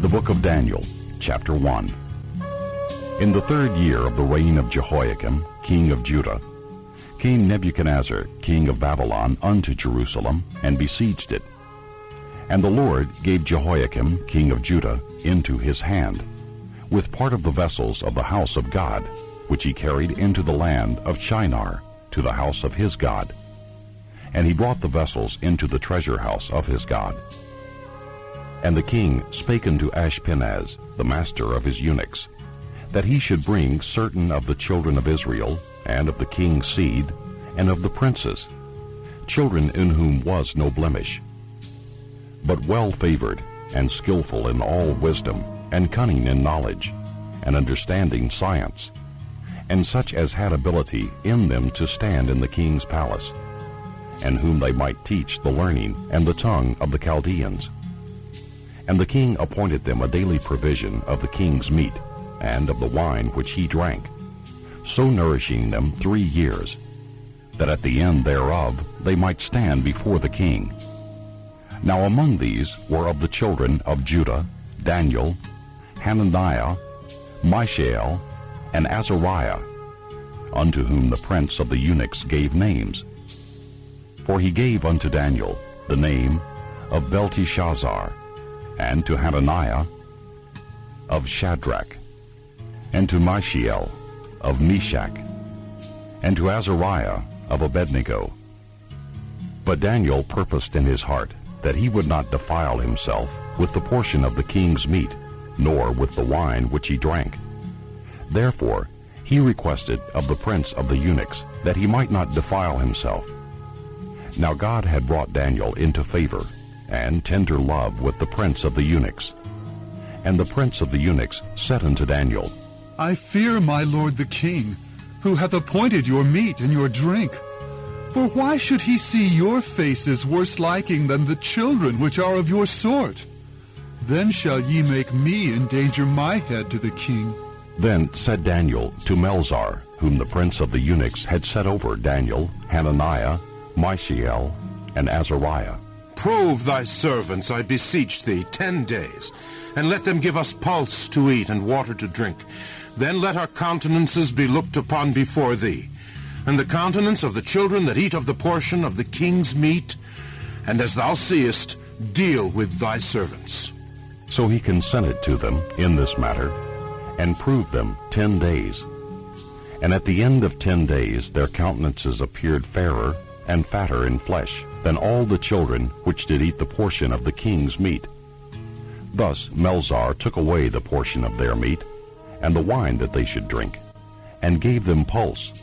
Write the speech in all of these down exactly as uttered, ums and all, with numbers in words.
The book of Daniel, chapter one. In the third year of the reign of Jehoiakim, king of Judah, came Nebuchadnezzar, king of Babylon, unto Jerusalem, and besieged it. And the Lord gave Jehoiakim, king of Judah, into his hand, with part of the vessels of the house of God, which he carried into the land of Shinar, to the house of his God. And he brought the vessels into the treasure house of his God. And the king spake unto Ashpenaz, the master of his eunuchs, that he should bring certain of the children of Israel, and of the king's seed, and of the princes, children in whom was no blemish, but well favored, and skillful in all wisdom, and cunning in knowledge, and understanding science, and such as had ability in them to stand in the king's palace, and whom they might teach the learning and the tongue of the Chaldeans. And the king appointed them a daily provision of the king's meat, and of the wine which he drank, so nourishing them three years, that at the end thereof they might stand before the king. Now among these were of the children of Judah Daniel, Hananiah, Mishael, and Azariah, unto whom the prince of the eunuchs gave names. For he gave unto Daniel the name of Belteshazzar, and to Hananiah of Shadrach, and to Mishael of Meshach, and to Azariah of Abednego. But Daniel purposed in his heart that he would not defile himself with the portion of the king's meat, nor with the wine which he drank. Therefore he requested of the prince of the eunuchs that he might not defile himself. Now God had brought Daniel into favor and tender love with the prince of the eunuchs. And the prince of the eunuchs said unto Daniel, I fear my lord the king, who hath appointed your meat and your drink. For why should he see your faces worse liking than the children which are of your sort? Then shall ye make me endanger my head to the king. Then said Daniel to Melzar, whom the prince of the eunuchs had set over Daniel, Hananiah, Mishael, and Azariah, Prove thy servants, I beseech thee, ten days, and let them give us pulse to eat and water to drink. Then let our countenances be looked upon before thee, and the countenance of the children that eat of the portion of the king's meat, and as thou seest, deal with thy servants. So he consented to them in this matter, and proved them ten days. And at the end of ten days their countenances appeared fairer and fatter in flesh than all the children which did eat the portion of the king's meat. Thus Melzar took away the portion of their meat, and the wine that they should drink, and gave them pulse.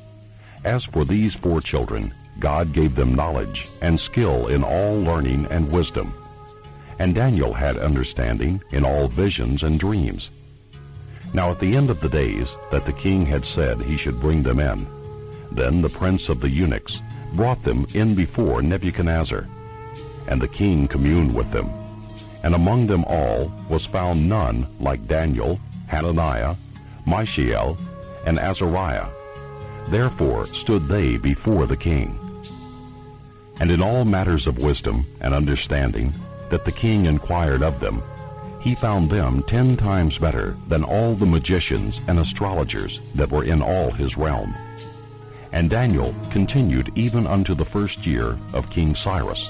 As for these four children, God gave them knowledge and skill in all learning and wisdom. And Daniel had understanding in all visions and dreams. Now at the end of the days that the king had said he should bring them in, then the prince of the eunuchs brought them in before Nebuchadnezzar. And the king communed with them. And among them all was found none like Daniel, Hananiah, Mishael, and Azariah. Therefore stood they before the king. And in all matters of wisdom and understanding that the king inquired of them, he found them ten times better than all the magicians and astrologers that were in all his realm. And Daniel continued even unto the first year of King Cyrus.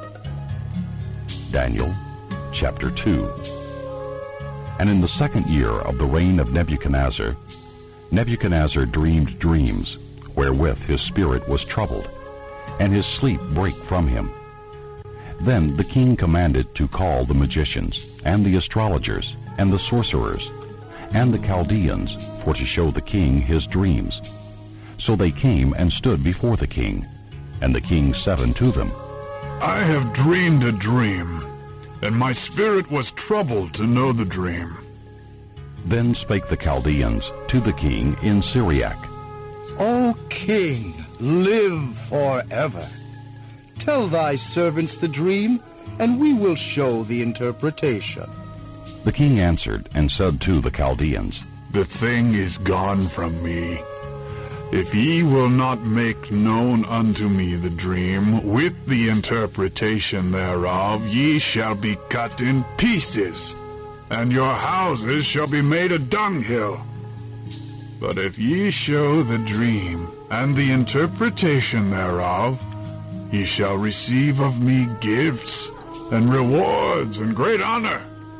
Daniel chapter two. And in the second year of the reign of Nebuchadnezzar, Nebuchadnezzar dreamed dreams, wherewith his spirit was troubled, and his sleep brake from him. Then the king commanded to call the magicians, and the astrologers, and the sorcerers, and the Chaldeans, for to show the king his dreams. So they came and stood before the king. And the king said unto them, I have dreamed a dream, and my spirit was troubled to know the dream. Then spake the Chaldeans to the king in Syriac, O king, live forever. Tell thy servants the dream, and we will show the interpretation. The king answered and said to the Chaldeans, The thing is gone from me. If ye will not make known unto me the dream, with the interpretation thereof, ye shall be cut in pieces. and your houses shall be made a dunghill. But if ye show the dream and the interpretation thereof, ye shall receive of me gifts and rewards and great honor.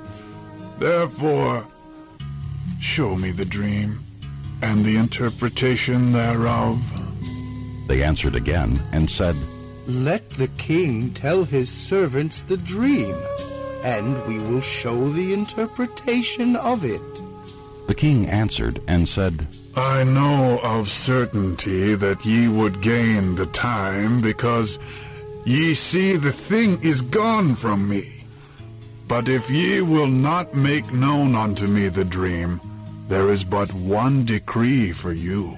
Therefore, show me the dream and the interpretation thereof. They answered again and said, Let the king tell his servants the dream, and we will show the interpretation of it. The king answered and said, I know of certainty that ye would gain the time, because ye see the thing is gone from me. But if ye will not make known unto me the dream, there is but one decree for you.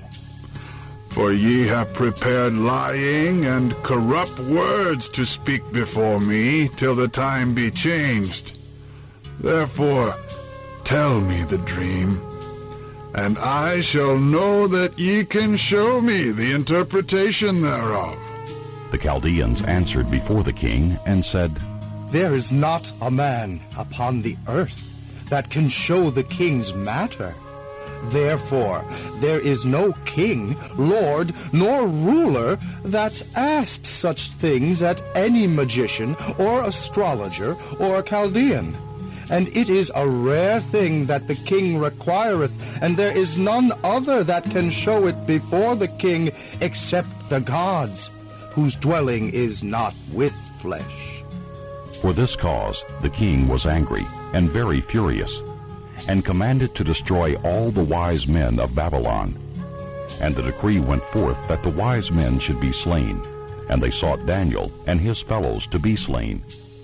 For ye have prepared lying and corrupt words to speak before me till the time be changed. Therefore, tell me the dream, and I shall know that ye can show me the interpretation thereof. The Chaldeans answered before the king and said, There is not a man upon the earth that can show the king's matter. Therefore, there is no king, lord, nor ruler that asked such things at any magician or astrologer or Chaldean. And it is a rare thing that the king requireth, and there is none other that can show it before the king except the gods, whose dwelling is not with flesh. For this cause the king was angry and very furious, and commanded to destroy all the wise men of Babylon. And the decree went forth that the wise men should be slain, and they sought Daniel and his fellows to be slain.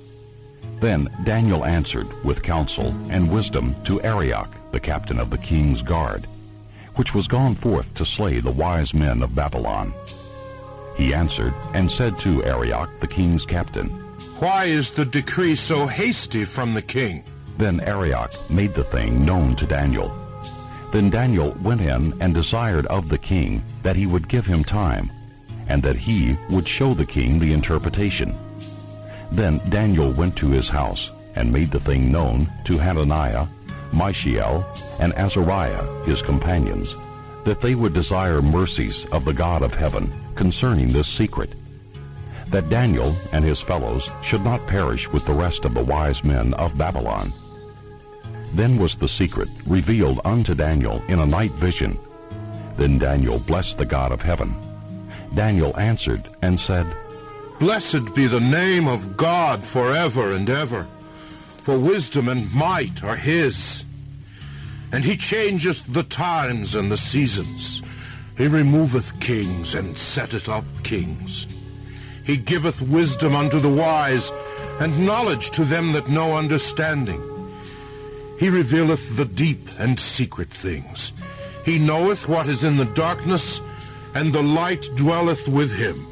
Then Daniel answered with counsel and wisdom to Arioch, the captain of the king's guard, which was gone forth to slay the wise men of Babylon. He answered and said to Arioch, the king's captain, Why is the decree so hasty from the king? Then Arioch made the thing known to Daniel. Then Daniel went in and desired of the king that he would give him time, and that he would show the king the interpretation. Then Daniel went to his house, and made the thing known to Hananiah, Mishael, and Azariah his companions, that they would desire mercies of the God of heaven concerning this secret, that Daniel and his fellows should not perish with the rest of the wise men of Babylon. Then was the secret revealed unto Daniel in a night vision. Then Daniel blessed the God of heaven. Daniel answered and said, Blessed be the name of God forever and ever, for wisdom and might are his. And he changeth the times and the seasons. He removeth kings and setteth up kings. He giveth wisdom unto the wise, and knowledge to them that know understanding. He revealeth the deep and secret things. He knoweth what is in the darkness, and the light dwelleth with him.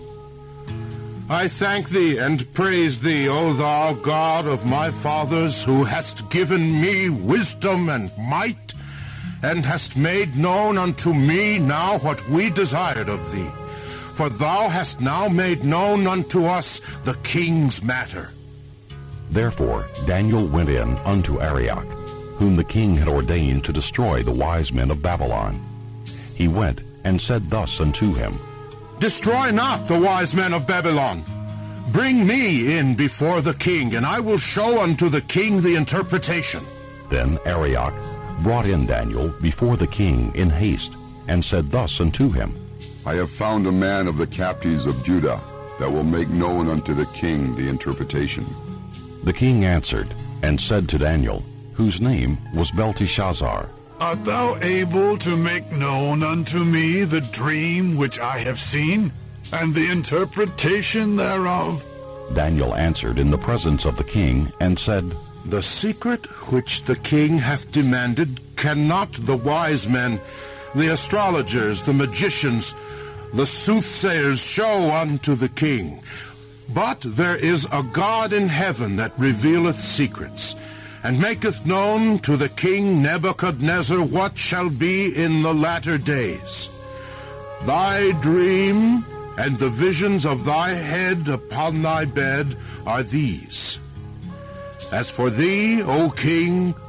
I thank thee and praise thee, O thou God of my fathers, who hast given me wisdom and might, and hast made known unto me now what we desired of thee. For thou hast now made known unto us the king's matter. Therefore Daniel went in unto Arioch, whom the king had ordained to destroy the wise men of Babylon. He went and said thus unto him, Destroy not the wise men of Babylon. Bring me in before the king, and I will show unto the king the interpretation. Then Arioch brought in Daniel before the king in haste, and said thus unto him, I have found a man of the captives of Judah that will make known unto the king the interpretation. The king answered and said to Daniel, whose name was Belteshazzar, Art thou able to make known unto me the dream which I have seen, and the interpretation thereof? Daniel answered in the presence of the king, and said, The secret which the king hath demanded cannot the wise men, the astrologers, the magicians, the soothsayers show unto the king. But there is a God in heaven that revealeth secrets, and maketh known to the king Nebuchadnezzar what shall be in the latter days. Thy dream and the visions of thy head upon thy bed are these. As for thee, O king,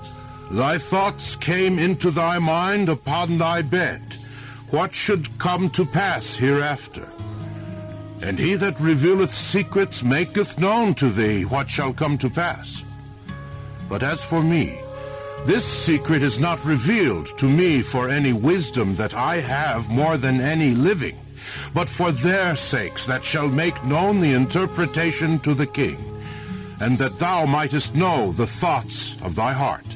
Thy thoughts came into thy mind upon thy bed, what should come to pass hereafter. And he that revealeth secrets maketh known to thee what shall come to pass. But as for me, this secret is not revealed to me for any wisdom that I have more than any living, but for their sakes that shall make known the interpretation to the king, and that thou mightest know the thoughts of thy heart.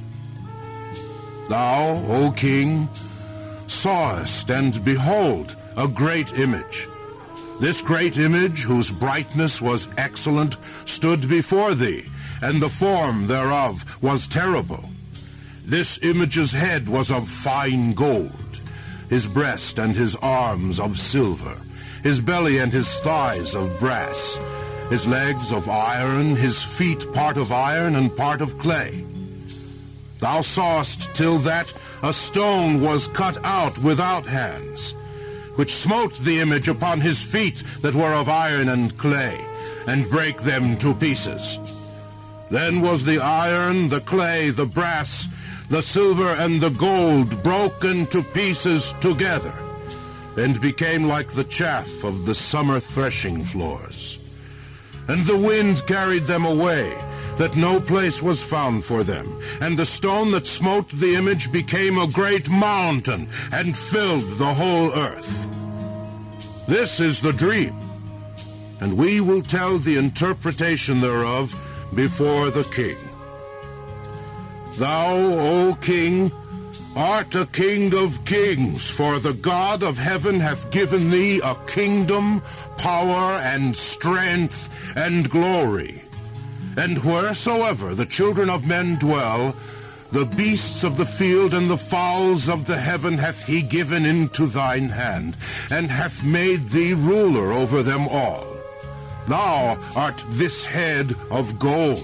Thou, O king, sawest, and behold, a great image. This great image, whose brightness was excellent, stood before thee, and the form thereof was terrible. This image's head was of fine gold, his breast and his arms of silver, his belly and his thighs of brass, his legs of iron, his feet part of iron and part of clay. Thou sawest till that a stone was cut out without hands, which smote the image upon his feet that were of iron and clay, and brake them to pieces. Then was the iron, the clay, the brass, the silver, and the gold broken to pieces together, and became like the chaff of the summer threshing floors. And the wind carried them away, that no place was found for them. And the stone that smote the image became a great mountain, and filled the whole earth. This is the dream, and we will tell the interpretation thereof before the king. Thou, O king, art a king of kings, for the God of heaven hath given thee a kingdom, power, and strength, and glory. And wheresoever the children of men dwell, the beasts of the field and the fowls of the heaven hath he given into thine hand, and hath made thee ruler over them all. Thou art this head of gold.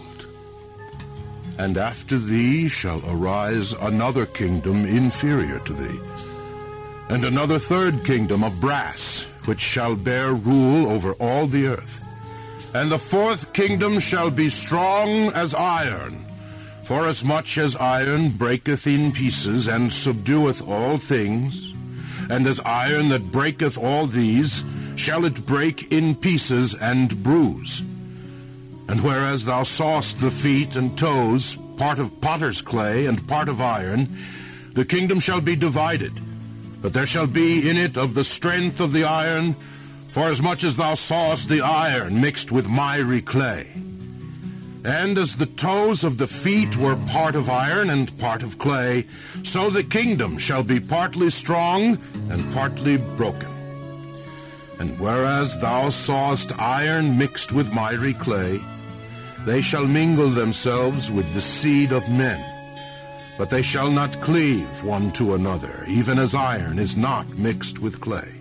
And after thee shall arise another kingdom inferior to thee, and another third kingdom of brass, which shall bear rule over all the earth. And the fourth kingdom shall be strong as iron, forasmuch as iron breaketh in pieces, and subdueth all things, and as iron that breaketh all these, shall it break in pieces and bruise. And whereas thou sawest the feet and toes, part of potter's clay and part of iron, the kingdom shall be divided, but there shall be in it of the strength of the iron, forasmuch as thou sawest the iron mixed with miry clay. And as the toes of the feet were part of iron and part of clay, so the kingdom shall be partly strong and partly broken. And whereas thou sawest iron mixed with miry clay, they shall mingle themselves with the seed of men, but they shall not cleave one to another, even as iron is not mixed with clay.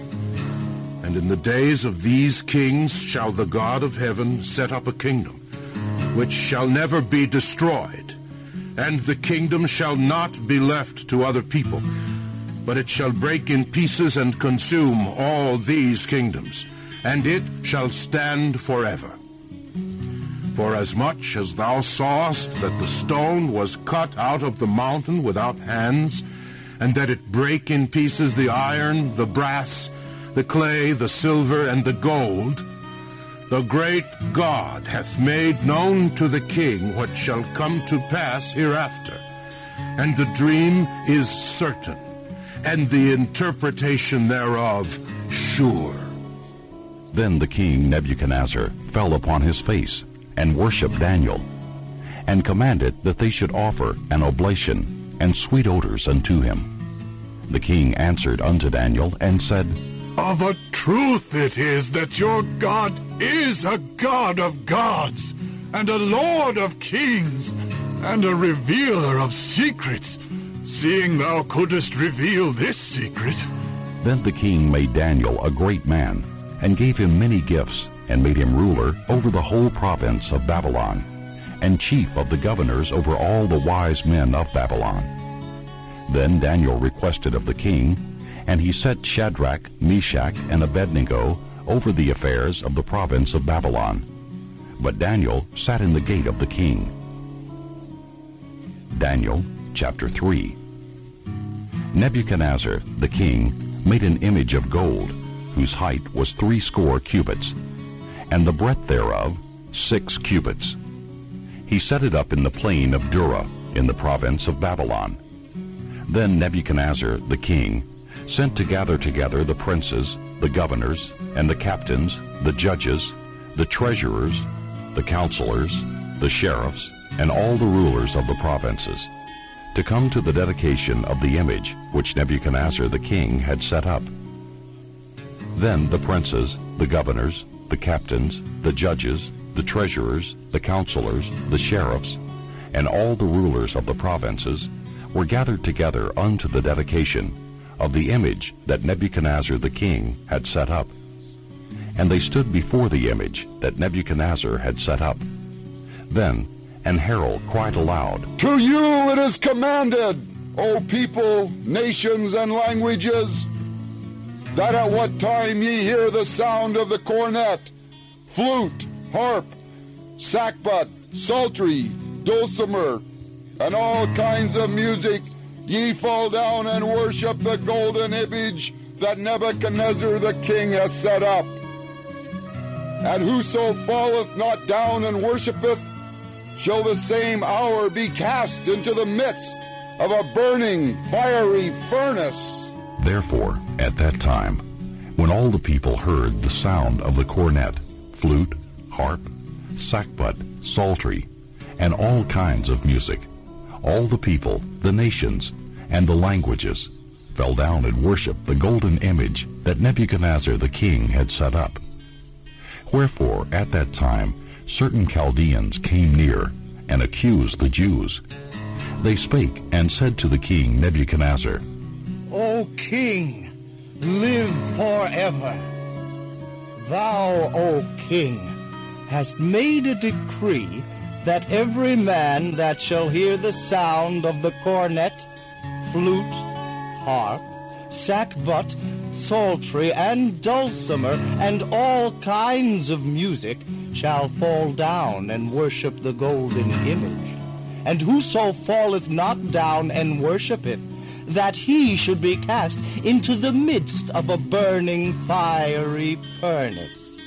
And in the days of these kings shall the God of heaven set up a kingdom, which shall never be destroyed, and the kingdom shall not be left to other people, but it shall break in pieces and consume all these kingdoms, and it shall stand forever. For as much as thou sawest that the stone was cut out of the mountain without hands, and that it brake in pieces the iron, the brass, the clay, the silver, and the gold, the great God hath made known to the king what shall come to pass hereafter. And the dream is certain, and the interpretation thereof sure. Then the king Nebuchadnezzar fell upon his face, and worshipped Daniel, and commanded that they should offer an oblation and sweet odors unto him. The king answered unto Daniel, and said, Of a truth it is that your God is a God of gods, and a Lord of kings, and a revealer of secrets, seeing thou couldest reveal this secret. Then the king made Daniel a great man, and gave him many gifts, and made him ruler over the whole province of Babylon, and chief of the governors over all the wise men of Babylon. Then Daniel requested of the king, and he set Shadrach, Meshach, and Abednego over the affairs of the province of Babylon. But Daniel sat in the gate of the king. Daniel, chapter three. Nebuchadnezzar the king made an image of gold, whose height was threescore cubits, and the breadth thereof six cubits. He set it up in the plain of Dura, in the province of Babylon. Then Nebuchadnezzar the king sent to gather together the princes, the governors, and the captains, the judges, the treasurers, the counselors, the sheriffs, and all the rulers of the provinces, to come to the dedication of the image which Nebuchadnezzar the king had set up. Then the princes, the governors, the captains, the judges, the treasurers, the counselors, the sheriffs, and all the rulers of the provinces were gathered together unto the dedication of the image that Nebuchadnezzar the king had set up. And they stood before the image that Nebuchadnezzar had set up. Then an herald cried aloud, To you it is commanded, O people, nations, and languages, that at what time ye hear the sound of the cornet, flute, harp, sackbut, psaltery, dulcimer, and all kinds of music, ye fall down and worship the golden image that Nebuchadnezzar the king has set up. And whoso falleth not down and worshipeth, shall the same hour be cast into the midst of a burning, fiery furnace. Therefore, at that time, when all the people heard the sound of the cornet, flute, harp, sackbut, psaltery, and all kinds of music, all the people, the nations, and the languages fell down and worshipped the golden image that Nebuchadnezzar the king had set up. Wherefore, at that time, certain Chaldeans came near and accused the Jews. They spake and said to the king Nebuchadnezzar, O king, live forever. Thou, O king, hast made a decree that every man that shall hear the sound of the cornet, flute, harp, sackbut, psaltery, and dulcimer, and all kinds of music, shall fall down and worship the golden image. And whoso falleth not down and worshipeth, that he should be cast into the midst of a burning fiery furnace.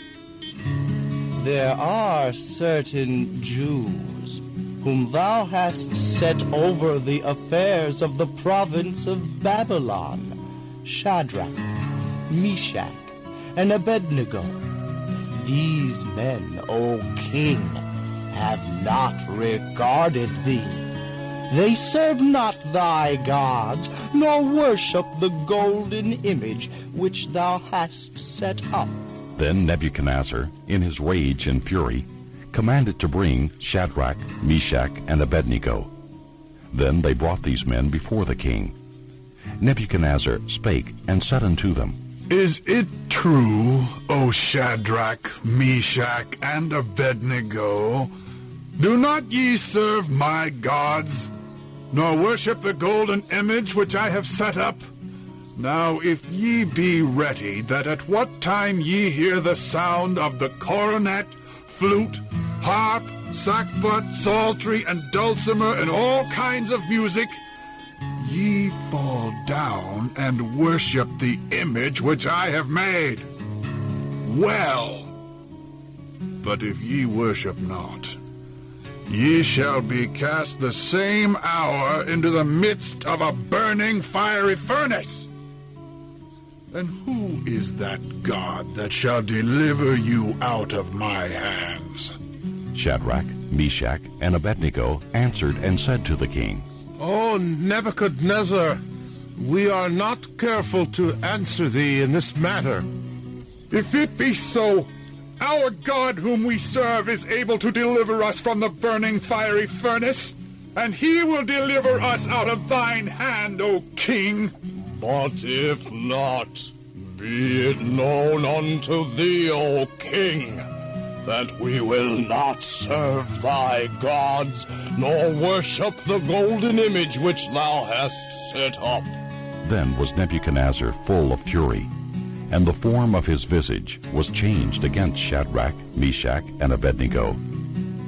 There are certain Jews whom thou hast set over the affairs of the province of Babylon, Shadrach, Meshach, and Abednego. These men, O king, have not regarded thee. They serve not thy gods, nor worship the golden image which thou hast set up. Then Nebuchadnezzar, in his rage and fury, commanded to bring Shadrach, Meshach, and Abednego. Then they brought these men before the king. Nebuchadnezzar spake and said unto them, Is it true, O Shadrach, Meshach, and Abednego? Do not ye serve my gods, nor worship the golden image which I have set up? Now if ye be ready, that at what time ye hear the sound of the cornet, flute, harp, sackbut, psaltery, and dulcimer, and all kinds of music, ye fall down and worship the image which I have made. Well, but if ye worship not, ye shall be cast the same hour into the midst of a burning fiery furnace. And who is that God that shall deliver you out of my hands? Shadrach, Meshach, and Abednego answered and said to the king, O Nebuchadnezzar, we are not careful to answer thee in this matter. If it be so, our God whom we serve is able to deliver us from the burning fiery furnace, and he will deliver us out of thine hand, O king. But if not, be it known unto thee, O king, that we will not serve thy gods, nor worship the golden image which thou hast set up. Then was Nebuchadnezzar full of fury, and the form of his visage was changed against Shadrach, Meshach, and Abednego.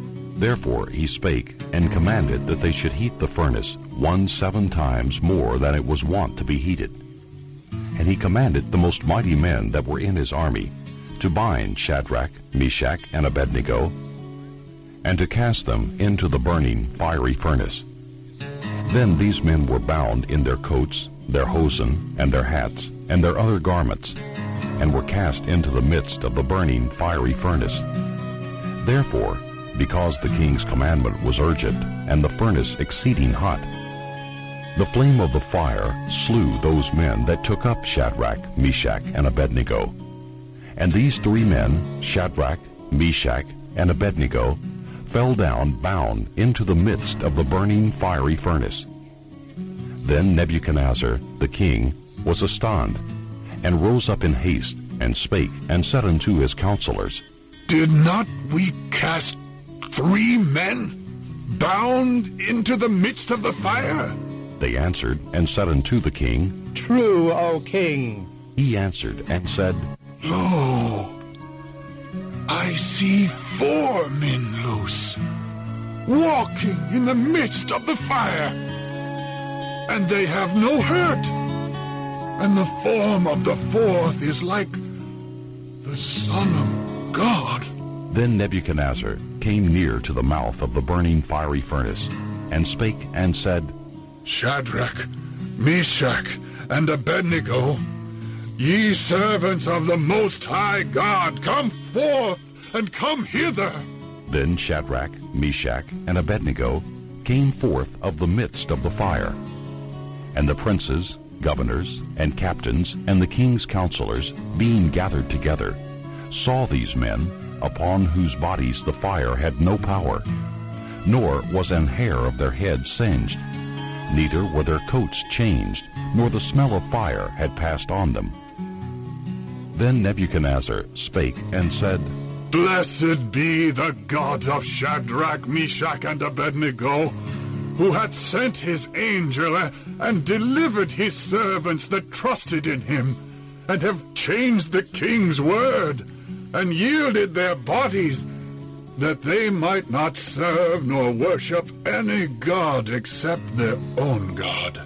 Therefore he spake, and commanded that they should heat the furnace one seven times more than it was wont to be heated. And he commanded the most mighty men that were in his army to bind Shadrach, Meshach, and Abednego, and to cast them into the burning fiery furnace. Then these men were bound in their coats, their hosen, and their hats, and their other garments, and were cast into the midst of the burning fiery furnace. Therefore, because the king's commandment was urgent, and the furnace exceeding hot, the flame of the fire slew those men that took up Shadrach, Meshach, and Abednego. And these three men, Shadrach, Meshach, and Abednego, fell down bound into the midst of the burning fiery furnace. Then Nebuchadnezzar the king was astonished, and rose up in haste, and spake, and said unto his counselors, Did not we cast three men bound into the midst of the fire? They answered and said unto the king, True, O king. He answered and said, Lo, I see four men loose, walking in the midst of the fire, and they have no hurt, and the form of the fourth is like the Son of God. Then Nebuchadnezzar came near to the mouth of the burning fiery furnace, and spake and said, Shadrach, Meshach, and Abednego, ye servants of the Most High God, come forth and come hither. Then Shadrach, Meshach, and Abednego came forth of the midst of the fire. And the princes, governors, and captains, and the king's counselors, being gathered together, saw these men, upon whose bodies the fire had no power, nor was an hair of their heads singed, neither were their coats changed, nor the smell of fire had passed on them. Then Nebuchadnezzar spake and said, Blessed be the God of Shadrach, Meshach, and Abednego, who hath sent his angel and delivered his servants that trusted in him, and have changed the king's word, and yielded their bodies, that they might not serve nor worship any god except their own God.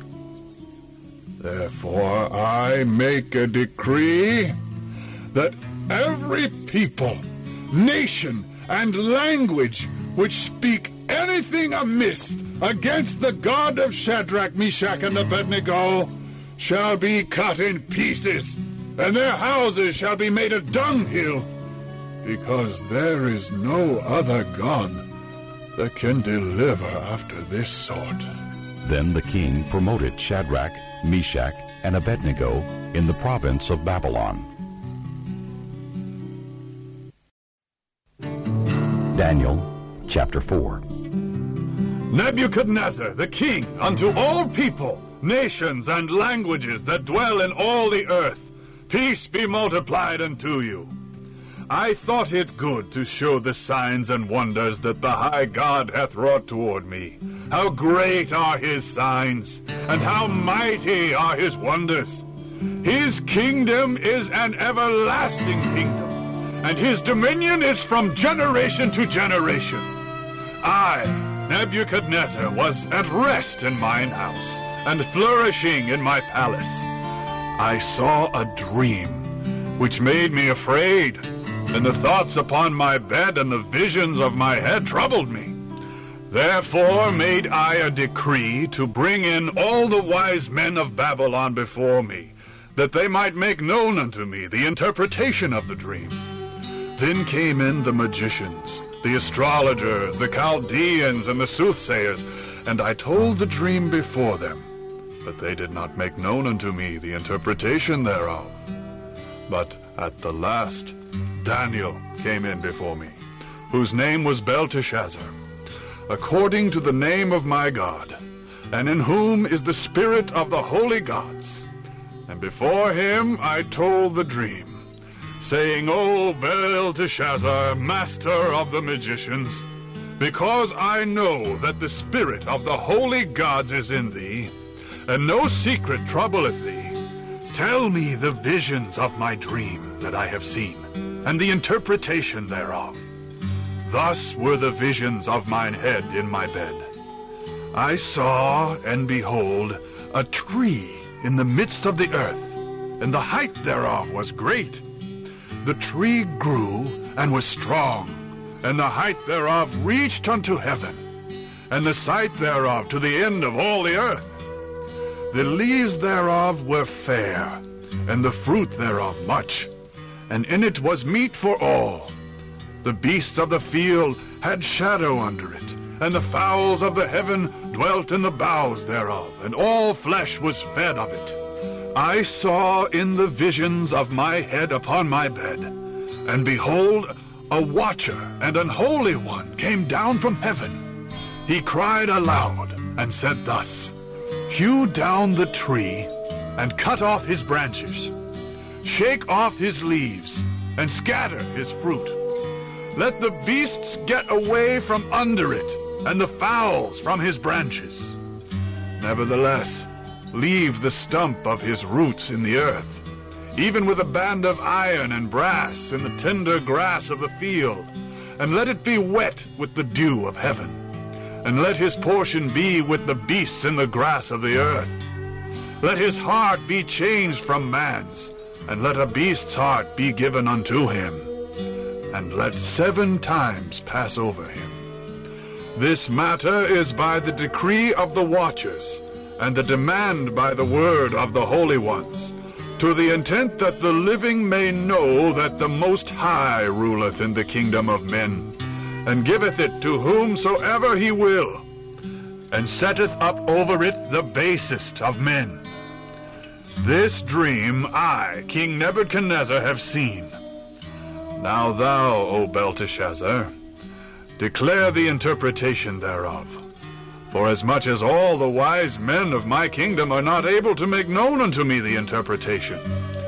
Therefore I make a decree that every people, nation, and language which speak anything amiss against the God of Shadrach, Meshach, and Abednego shall be cut in pieces, and their houses shall be made a dunghill, because there is no other God that can deliver after this sort. Then the king promoted Shadrach, Meshach, and Abednego in the province of Babylon. Daniel chapter four. Nebuchadnezzar the king, unto all people, nations, and languages that dwell in all the earth, peace be multiplied unto you. I thought it good to show the signs and wonders that the high God hath wrought toward me. How great are his signs, and how mighty are his wonders. His kingdom is an everlasting kingdom, and his dominion is from generation to generation. I, Nebuchadnezzar, was at rest in mine house, and flourishing in my palace. I saw a dream, which made me afraid, and the thoughts upon my bed and the visions of my head troubled me. Therefore made I a decree to bring in all the wise men of Babylon before me, that they might make known unto me the interpretation of the dream. Then came in the magicians, the astrologers, the Chaldeans, and the soothsayers, and I told the dream before them, but they did not make known unto me the interpretation thereof. But at the last Daniel came in before me, whose name was Belteshazzar, according to the name of my God, and in whom is the spirit of the holy gods. And before him I told the dream, saying, O Belteshazzar, master of the magicians, because I know that the spirit of the holy gods is in thee, and no secret troubleth thee, tell me the visions of my dream that I have seen, and the interpretation thereof. Thus were the visions of mine head in my bed. I saw, and behold, a tree in the midst of the earth, and the height thereof was great. The tree grew and was strong, and the height thereof reached unto heaven, and the sight thereof to the end of all the earth. The leaves thereof were fair, and the fruit thereof much, and in it was meat for all. The beasts of the field had shadow under it, and the fowls of the heaven dwelt in the boughs thereof, and all flesh was fed of it. I saw in the visions of my head upon my bed, and behold, a watcher and an holy one came down from heaven. He cried aloud, and said thus, Hew down the tree, and cut off his branches. Shake off his leaves, and scatter his fruit. Let the beasts get away from under it, and the fowls from his branches. Nevertheless, leave the stump of his roots in the earth, even with a band of iron and brass in the tender grass of the field, and let it be wet with the dew of heaven, and let his portion be with the beasts in the grass of the earth. Let his heart be changed from man's, and let a beast's heart be given unto him, and let seven times pass over him. This matter is by the decree of the watchers, and the demand by the word of the holy ones, to the intent that the living may know that the Most High ruleth in the kingdom of men, and giveth it to whomsoever he will, and setteth up over it the basest of men. This dream I, King Nebuchadnezzar, have seen. Now thou, O Belteshazzar, declare the interpretation thereof. For as much as all the wise men of my kingdom are not able to make known unto me the interpretation,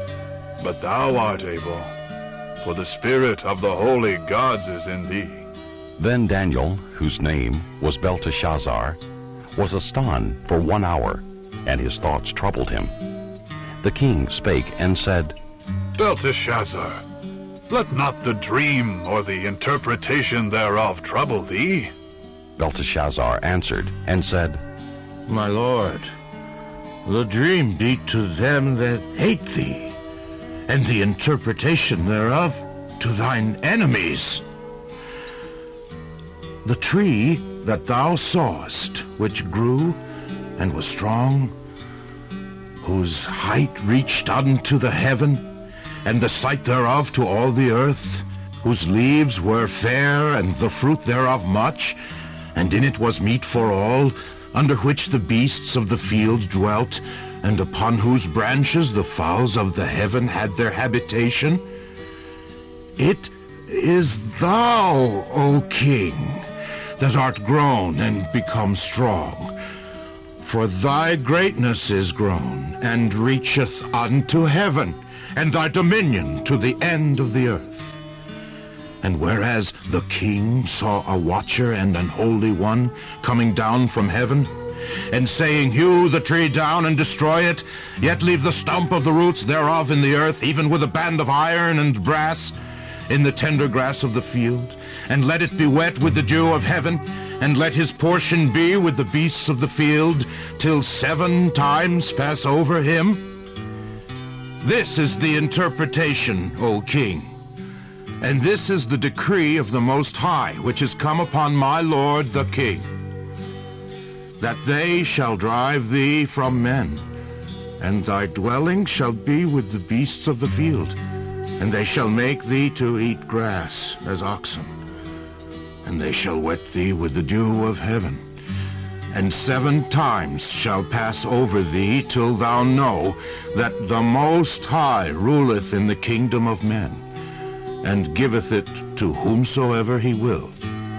but thou art able, for the spirit of the holy gods is in thee. Then Daniel, whose name was Belteshazzar, was astonished for one hour, and his thoughts troubled him. The king spake and said, Belteshazzar, let not the dream or the interpretation thereof trouble thee. Belteshazzar answered and said, My lord, the dream be to them that hate thee, and the interpretation thereof to thine enemies. The tree that thou sawest, which grew and was strong, whose height reached unto the heaven, and the sight thereof to all the earth, whose leaves were fair, and the fruit thereof much, and in it was meat for all, under which the beasts of the field dwelt, and upon whose branches the fowls of the heaven had their habitation. It is thou, O king, that art grown and become strong. For thy greatness is grown, and reacheth unto heaven, and thy dominion to the end of the earth. And whereas the king saw a watcher and an holy one coming down from heaven, and saying, Hew the tree down and destroy it, yet leave the stump of the roots thereof in the earth, even with a band of iron and brass, in the tender grass of the field, and let it be wet with the dew of heaven, and let his portion be with the beasts of the field, till seven times pass over him. This is the interpretation, O king, and this is the decree of the Most High, which is come upon my lord the king, that they shall drive thee from men, and thy dwelling shall be with the beasts of the field, and they shall make thee to eat grass as oxen, and they shall wet thee with the dew of heaven. And seven times shall pass over thee, till thou know that the Most High ruleth in the kingdom of men, and giveth it to whomsoever he will.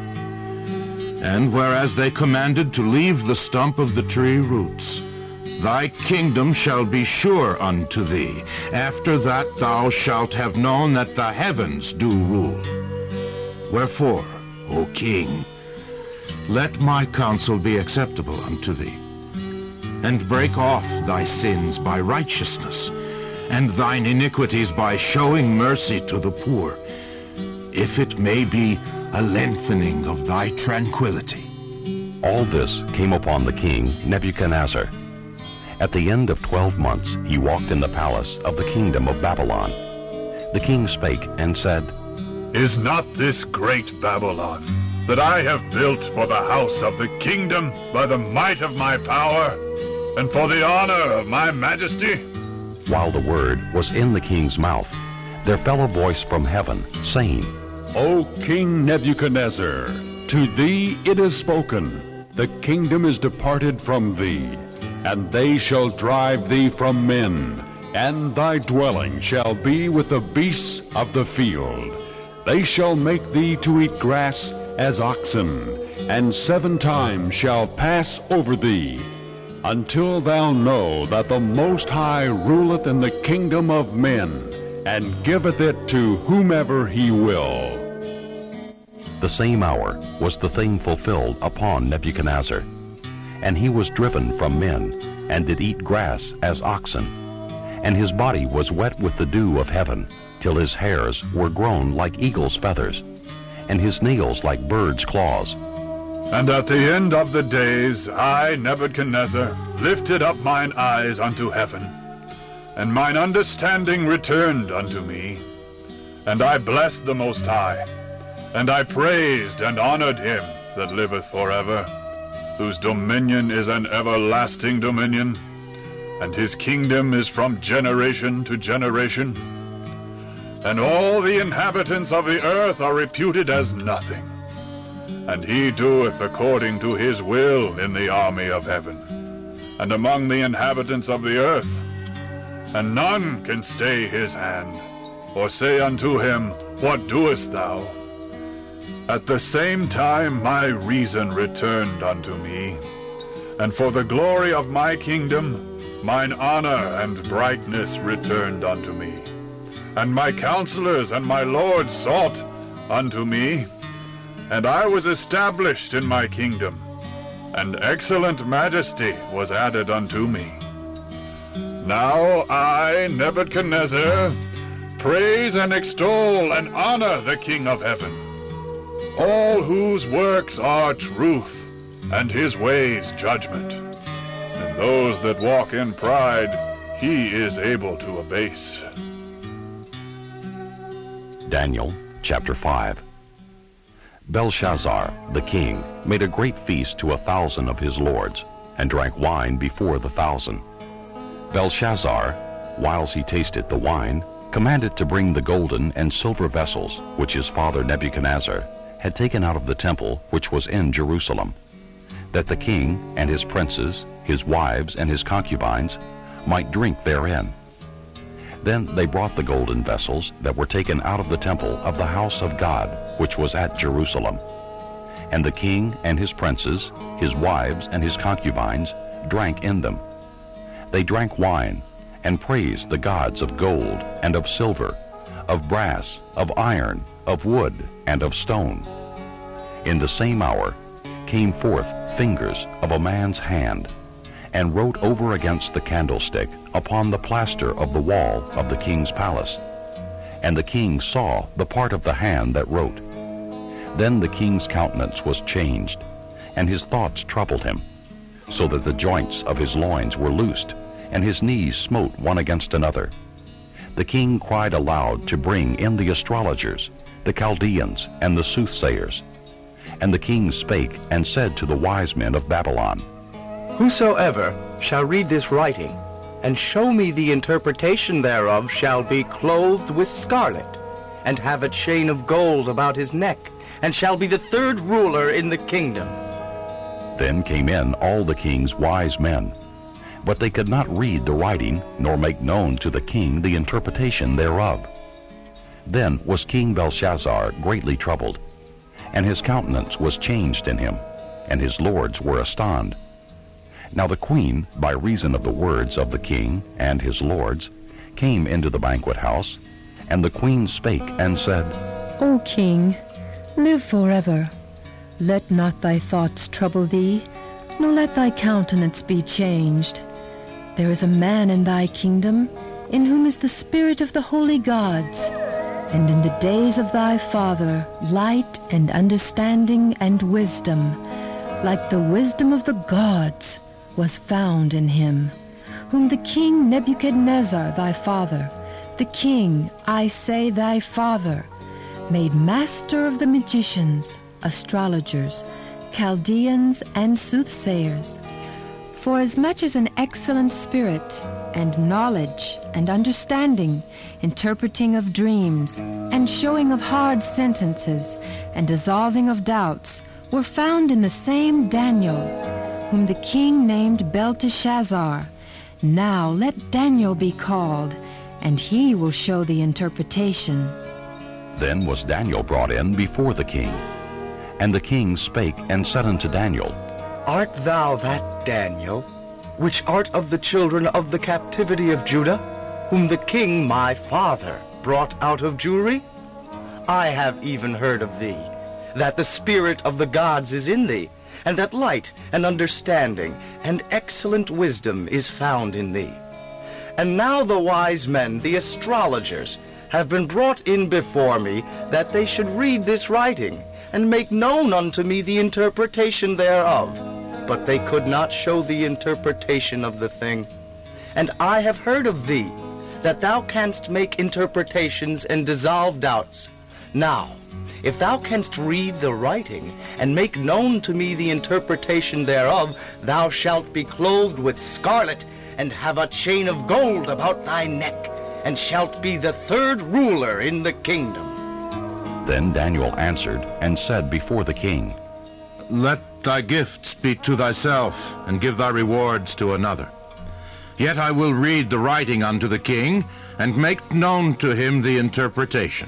And whereas they commanded to leave the stump of the tree roots, thy kingdom shall be sure unto thee. After that thou shalt have known that the heavens do rule. Wherefore, O king, let my counsel be acceptable unto thee, and break off thy sins by righteousness, and thine iniquities by showing mercy to the poor, if it may be a lengthening of thy tranquility. All this came upon the king Nebuchadnezzar. At the end of twelve months he walked in the palace of the kingdom of Babylon. The king spake and said, Is not this great Babylon, that I have built for the house of the kingdom by the might of my power, and for the honor of my majesty? While the word was in the king's mouth, there fell a voice from heaven, saying, O King Nebuchadnezzar, to thee it is spoken, the kingdom is departed from thee, and they shall drive thee from men, and thy dwelling shall be with the beasts of the field. They shall make thee to eat grass as oxen, and seven times shall pass over thee, until thou know that the Most High ruleth in the kingdom of men, and giveth it to whomever he will. The same hour was the thing fulfilled upon Nebuchadnezzar. And he was driven from men, and did eat grass as oxen. And his body was wet with the dew of heaven, till his hairs were grown like eagle's feathers, and his nails like birds' claws. And at the end of the days I, Nebuchadnezzar, lifted up mine eyes unto heaven, and mine understanding returned unto me. And I blessed the Most High, and I praised and honored him that liveth forever, whose dominion is an everlasting dominion, and his kingdom is from generation to generation. And all the inhabitants of the earth are reputed as nothing, and he doeth according to his will in the army of heaven, and among the inhabitants of the earth, and none can stay his hand, or say unto him, What doest thou? At the same time my reason returned unto me, and for the glory of my kingdom mine honor and brightness returned unto me. And my counselors and my lords sought unto me, and I was established in my kingdom, and excellent majesty was added unto me. Now I, Nebuchadnezzar, praise and extol and honor the King of heaven, all whose works are truth, and his ways judgment. And those that walk in pride he is able to abase. Daniel chapter five. Belshazzar the king made a great feast to a thousand of his lords, and drank wine before the thousand. Belshazzar, whiles he tasted the wine, commanded to bring the golden and silver vessels which his father Nebuchadnezzar had taken out of the temple which was in Jerusalem, that the king and his princes, his wives, and his concubines might drink therein. Then they brought the golden vessels that were taken out of the temple of the house of God, which was at Jerusalem. And the king and his princes, his wives, and his concubines drank in them. They drank wine, and praised the gods of gold, and of silver, of brass, of iron, of wood, and of stone. In the same hour came forth fingers of a man's hand, and wrote over against the candlestick upon the plaster of the wall of the king's palace. And the king saw the part of the hand that wrote. Then the king's countenance was changed, and his thoughts troubled him, so that the joints of his loins were loosed, and his knees smote one against another. The king cried aloud to bring in the astrologers, the Chaldeans, and the soothsayers. And the king spake and said to the wise men of Babylon, Whosoever shall read this writing, and show me the interpretation thereof, shall be clothed with scarlet, and have a chain of gold about his neck, and shall be the third ruler in the kingdom. Then came in all the king's wise men, but they could not read the writing, nor make known to the king the interpretation thereof. Then was King Belshazzar greatly troubled, and his countenance was changed in him, and his lords were astonished. Now the queen, by reason of the words of the king and his lords, came into the banquet house, and the queen spake and said, O king, live forever. Let not thy thoughts trouble thee, nor let thy countenance be changed. There is a man in thy kingdom, in whom is the spirit of the holy gods. And in the days of thy father, light and understanding and wisdom, like the wisdom of the gods, was found in him, whom the king Nebuchadnezzar thy father, the king, I say thy father, made master of the magicians, astrologers, Chaldeans, and soothsayers. For as much as an excellent spirit, and knowledge, and understanding, interpreting of dreams, and showing of hard sentences, and dissolving of doubts, were found in the same Daniel, whom the king named Belteshazzar. Now let Daniel be called, and he will show the interpretation. Then was Daniel brought in before the king. And the king spake and said unto Daniel, Art thou that Daniel, which art of the children of the captivity of Judah, whom the king my father brought out of Jewry? I have even heard of thee, that the spirit of the gods is in thee, and that light and understanding and excellent wisdom is found in thee. And now the wise men, the astrologers, have been brought in before me, that they should read this writing, and make known unto me the interpretation thereof. But they could not show the interpretation of the thing. And I have heard of thee, that thou canst make interpretations and dissolve doubts. Now, if thou canst read the writing, and make known to me the interpretation thereof, thou shalt be clothed with scarlet, and have a chain of gold about thy neck, and shalt be the third ruler in the kingdom. Then Daniel answered and said before the king, Let thy gifts be to thyself, and give thy rewards to another. Yet I will read the writing unto the king, and make known to him the interpretation.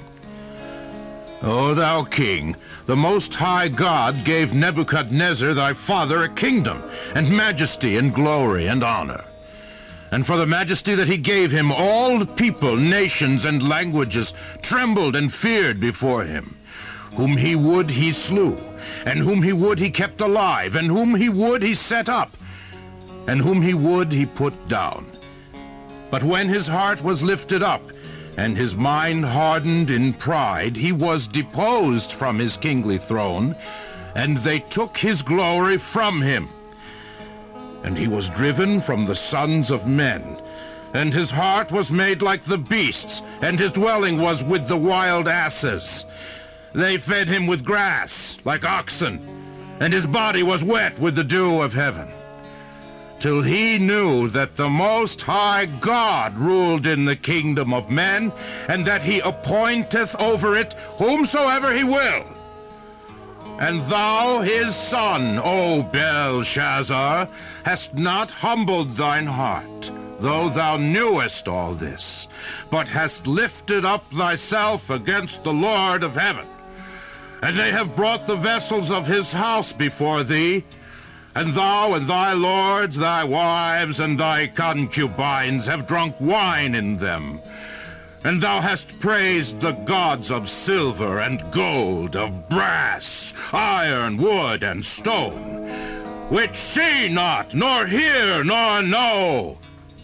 O thou king, the Most High God gave Nebuchadnezzar thy father a kingdom, and majesty, and glory, and honor. And for the majesty that he gave him, all people, nations, and languages trembled and feared before him. Whom he would he slew, and whom he would he kept alive, and whom he would he set up, and whom he would he put down. But when his heart was lifted up, and his mind hardened in pride, he was deposed from his kingly throne, and they took his glory from him. And he was driven from the sons of men, and his heart was made like the beasts, and his dwelling was with the wild asses. They fed him with grass, like oxen, and his body was wet with the dew of heaven, till he knew that the Most High God ruled in the kingdom of men, and that he appointeth over it whomsoever he will. And thou, his son, O Belshazzar, hast not humbled thine heart, though thou knewest all this, but hast lifted up thyself against the Lord of heaven. And they have brought the vessels of his house before thee, and thou and thy lords, thy wives, and thy concubines have drunk wine in them. And thou hast praised the gods of silver and gold, of brass, iron, wood, and stone, which see not, nor hear, nor know.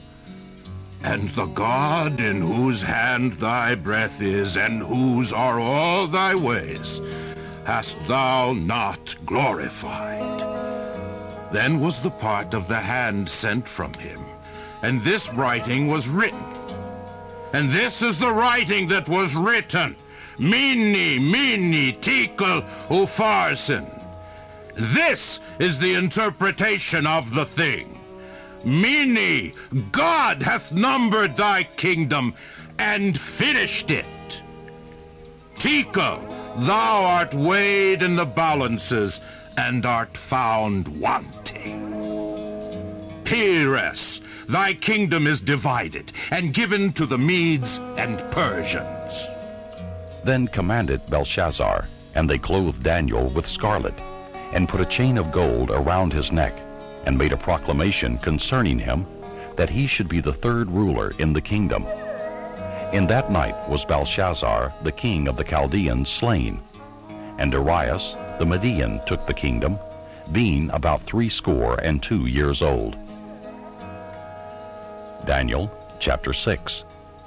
And the God in whose hand thy breath is, and whose are all thy ways, hast thou not glorified. Then was the part of the hand sent from him, and this writing was written. And this is the writing that was written, Mene, Mene, Tekel, Upharsin. This is the interpretation of the thing. Mene, God hath numbered thy kingdom, and finished it. Tekel, thou art weighed in the balances, and art found wanting. Peres, thy kingdom is divided, and given to the Medes and Persians. Then commanded Belshazzar, and they clothed Daniel with scarlet, and put a chain of gold around his neck, and made a proclamation concerning him, that he should be the third ruler in the kingdom. In that night was Belshazzar, the king of the Chaldeans, slain, and Darius the Median took the kingdom, being about threescore and two years old. Daniel chapter six.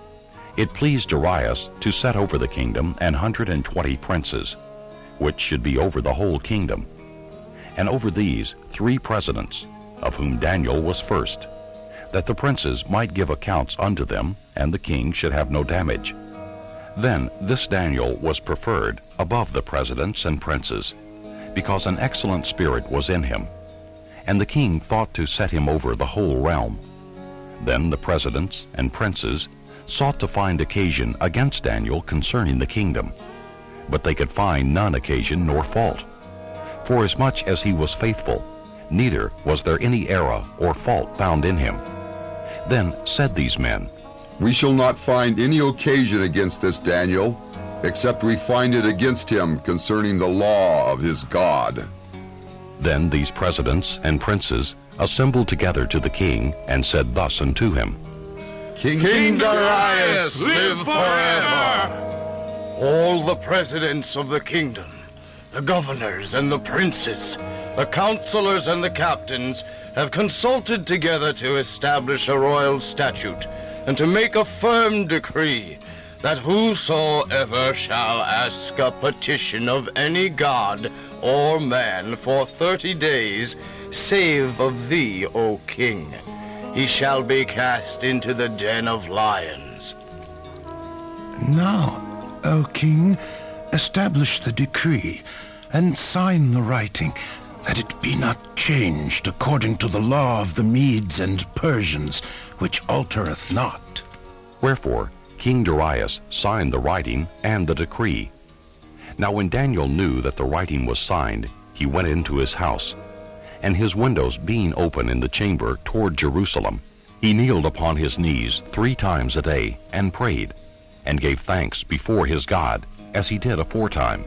It pleased Darius to set over the kingdom an hundred and twenty princes, which should be over the whole kingdom, and over these three presidents, of whom Daniel was first, that the princes might give accounts unto them, and the king should have no damage. Then this Daniel was preferred above the presidents and princes, because an excellent spirit was in him, and the king thought to set him over the whole realm. Then the presidents and princes sought to find occasion against Daniel concerning the kingdom, but they could find none occasion nor fault. Forasmuch as he was faithful, neither was there any error or fault found in him. Then said these men, We shall not find any occasion against this Daniel, except we find it against him concerning the law of his God. Then these presidents and princes assembled together to the king, and said thus unto him, King, King Darius, live forever! All the presidents of the kingdom, the governors and the princes, the counselors and the captains, have consulted together to establish a royal statute, and to make a firm decree, that whosoever shall ask a petition of any god or man for thirty days, save of thee, O king, he shall be cast into the den of lions. Now, O king, establish the decree, and sign the writing, that it be not changed according to the law of the Medes and Persians, which altereth not. Wherefore King Darius signed the writing and the decree. Now when Daniel knew that the writing was signed, he went into his house, and his windows being open in the chamber toward Jerusalem, he kneeled upon his knees three times a day, and prayed, and gave thanks before his God, as he did aforetime.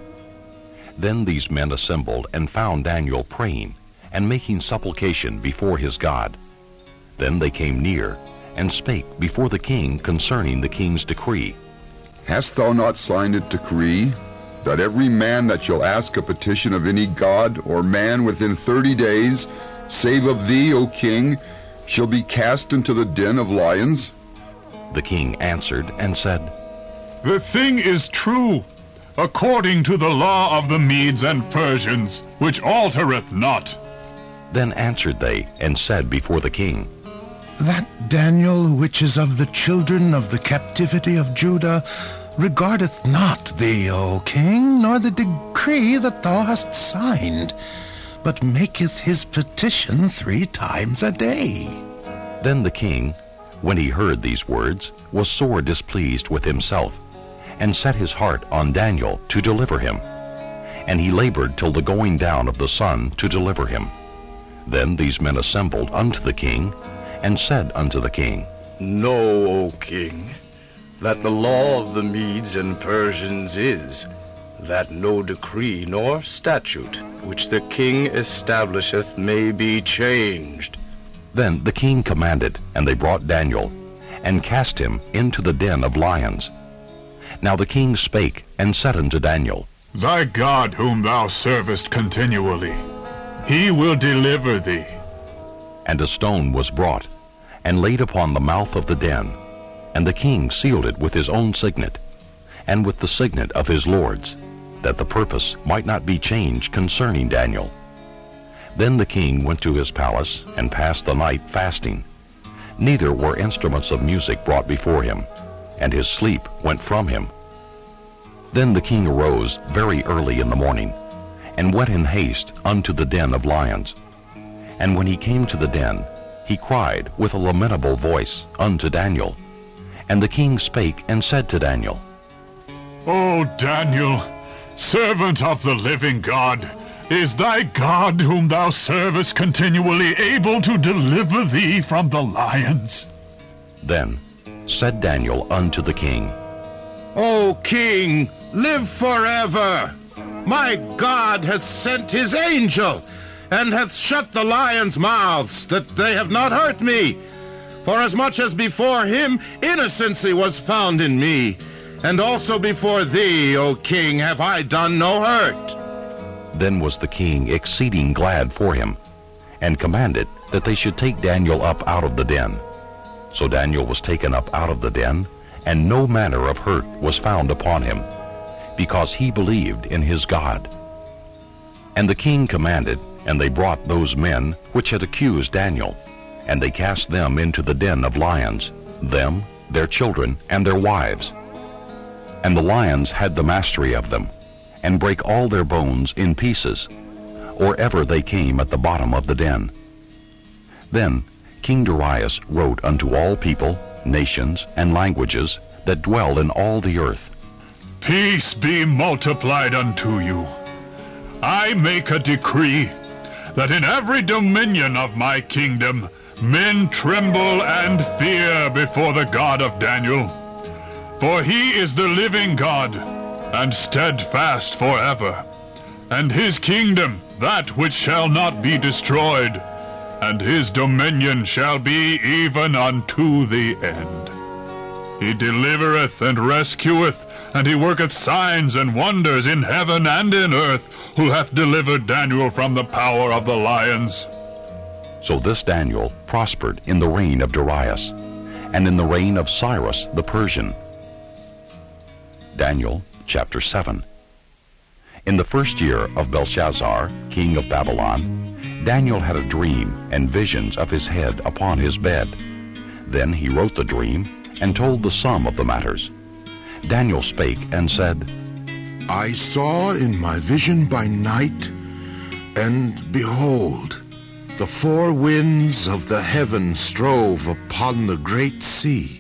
Then these men assembled, and found Daniel praying, and making supplication before his God. Then they came near, and spake before the king concerning the king's decree. Hast thou not signed a decree, that every man that shall ask a petition of any god or man within thirty days, save of thee, O king, shall be cast into the den of lions? The king answered and said, The thing is true, according to the law of the Medes and Persians, which altereth not. Then answered they, and said before the king, That Daniel, which is of the children of the captivity of Judah, regardeth not thee, O king, nor the decree that thou hast signed, but maketh his petition three times a day. Then the king, when he heard these words, was sore displeased with himself, and set his heart on Daniel to deliver him. And he labored till the going down of the sun to deliver him. Then these men assembled unto the king, and said unto the king, Know, O king, that the law of the Medes and Persians is, that no decree nor statute which the king establisheth may be changed. Then the king commanded, and they brought Daniel, and cast him into the den of lions. Now the king spake, and said unto Daniel, Thy God whom thou servest continually, he will deliver thee. And a stone was brought, and laid upon the mouth of the den, and the king sealed it with his own signet, and with the signet of his lords, that the purpose might not be changed concerning Daniel. Then the king went to his palace, and passed the night fasting. Neither were instruments of music brought before him, and his sleep went from him. Then the king arose very early in the morning, and went in haste unto the den of lions. And when he came to the den, he cried with a lamentable voice unto Daniel. And the king spake and said to Daniel, O Daniel, servant of the living God, is thy God whom thou servest continually able to deliver thee from the lions? Then said Daniel unto the king, O king, live forever! My God hath sent his angel, and hath shut the lions' mouths, that they have not hurt me. For as much as before him innocency was found in me, and also before thee, O king, have I done no hurt. Then was the king exceeding glad for him, and commanded that they should take Daniel up out of the den. So Daniel was taken up out of the den, and no manner of hurt was found upon him, because he believed in his God. And the king commanded, and they brought those men which had accused Daniel, and they cast them into the den of lions, them, their children, and their wives. And the lions had the mastery of them, and brake all their bones in pieces, or ever they came at the bottom of the den. Then King Darius wrote unto all people, nations, and languages that dwell in all the earth, Peace be multiplied unto you. I make a decree that in every dominion of my kingdom men tremble and fear before the God of Daniel. For he is the living God, and steadfast forever, and his kingdom that which shall not be destroyed, and his dominion shall be even unto the end. He delivereth and rescueth, and he worketh signs and wonders in heaven and in earth, who hath delivered Daniel from the power of the lions. So this Daniel prospered in the reign of Darius, and in the reign of Cyrus the Persian. Daniel chapter seven. In the first year of Belshazzar, king of Babylon, Daniel had a dream and visions of his head upon his bed. Then he wrote the dream, and told the sum of the matters. Daniel spake and said, I saw in my vision by night, and behold, the four winds of the heaven strove upon the great sea.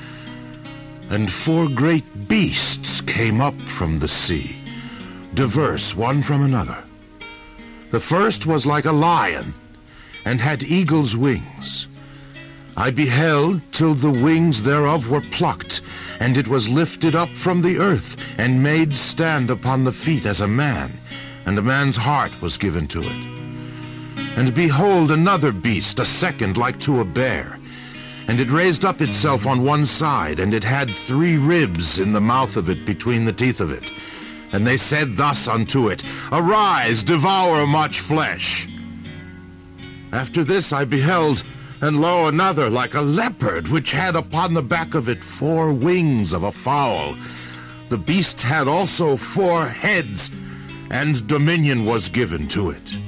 And four great beasts came up from the sea, diverse one from another. The first was like a lion, and had eagle's wings. I beheld till the wings thereof were plucked, and it was lifted up from the earth, and made stand upon the feet as a man, and a man's heart was given to it. And behold, another beast, a second like to a bear, and it raised up itself on one side, and it had three ribs in the mouth of it between the teeth of it. And they said thus unto it, Arise, devour much flesh. After this I beheld, and lo, another like a leopard, which had upon the back of it four wings of a fowl. The beast had also four heads, and dominion was given to it.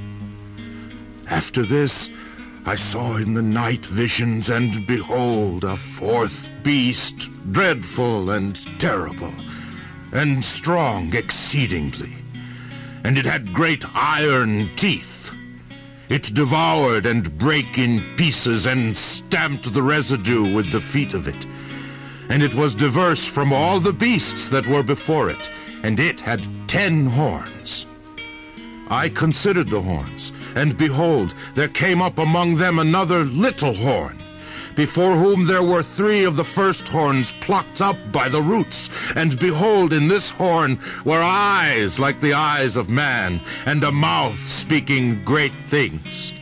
After this I saw in the night visions, and behold, a fourth beast, dreadful and terrible, and strong exceedingly. And it had great iron teeth. It devoured and brake in pieces, and stamped the residue with the feet of it. And it was diverse from all the beasts that were before it, and it had ten horns. I considered the horns, and behold, there came up among them another little horn, before whom there were three of the first horns plucked up by the roots. And behold, in this horn were eyes like the eyes of man, and a mouth speaking great things.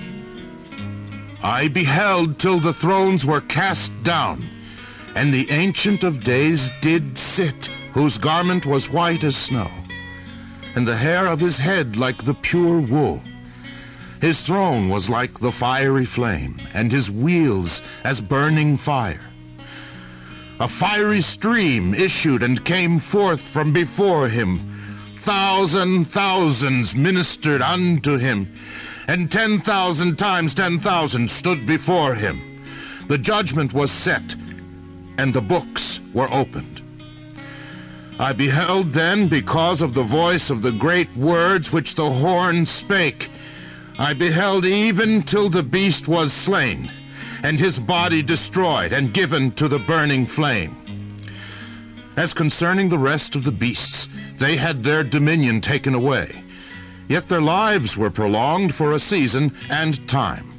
I beheld till the thrones were cast down, and the Ancient of Days did sit, whose garment was white as snow, and the hair of his head like the pure wool. His throne was like the fiery flame, and his wheels as burning fire. A fiery stream issued and came forth from before him. Thousand thousands ministered unto him, and ten thousand times ten thousand stood before him. The judgment was set, and the books were opened. I beheld then, because of the voice of the great words which the horn spake, I beheld even till the beast was slain, and his body destroyed, and given to the burning flame. As concerning the rest of the beasts, they had their dominion taken away, yet their lives were prolonged for a season and time.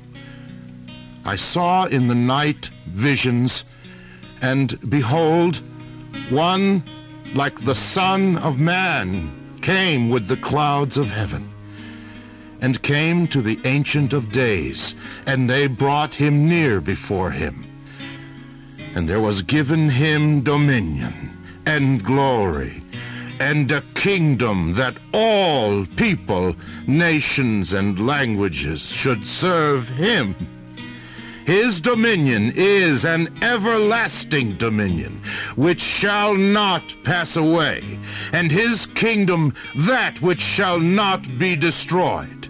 I saw in the night visions, and behold, one like the Son of Man came with the clouds of heaven, and came to the Ancient of Days, and they brought him near before him. And there was given him dominion, and glory, and a kingdom, that all people, nations, and languages should serve him. His dominion is an everlasting dominion, which shall not pass away, and his kingdom that which shall not be destroyed.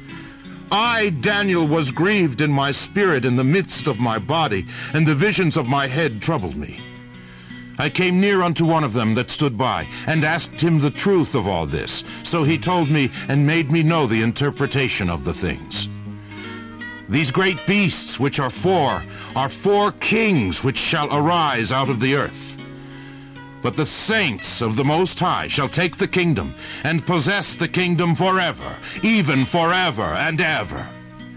I, Daniel, was grieved in my spirit in the midst of my body, and the visions of my head troubled me. I came near unto one of them that stood by, and asked him the truth of all this. So he told me, and made me know the interpretation of the things. These great beasts which are four, are four kings which shall arise out of the earth. But the saints of the Most High shall take the kingdom, and possess the kingdom forever, even forever and ever.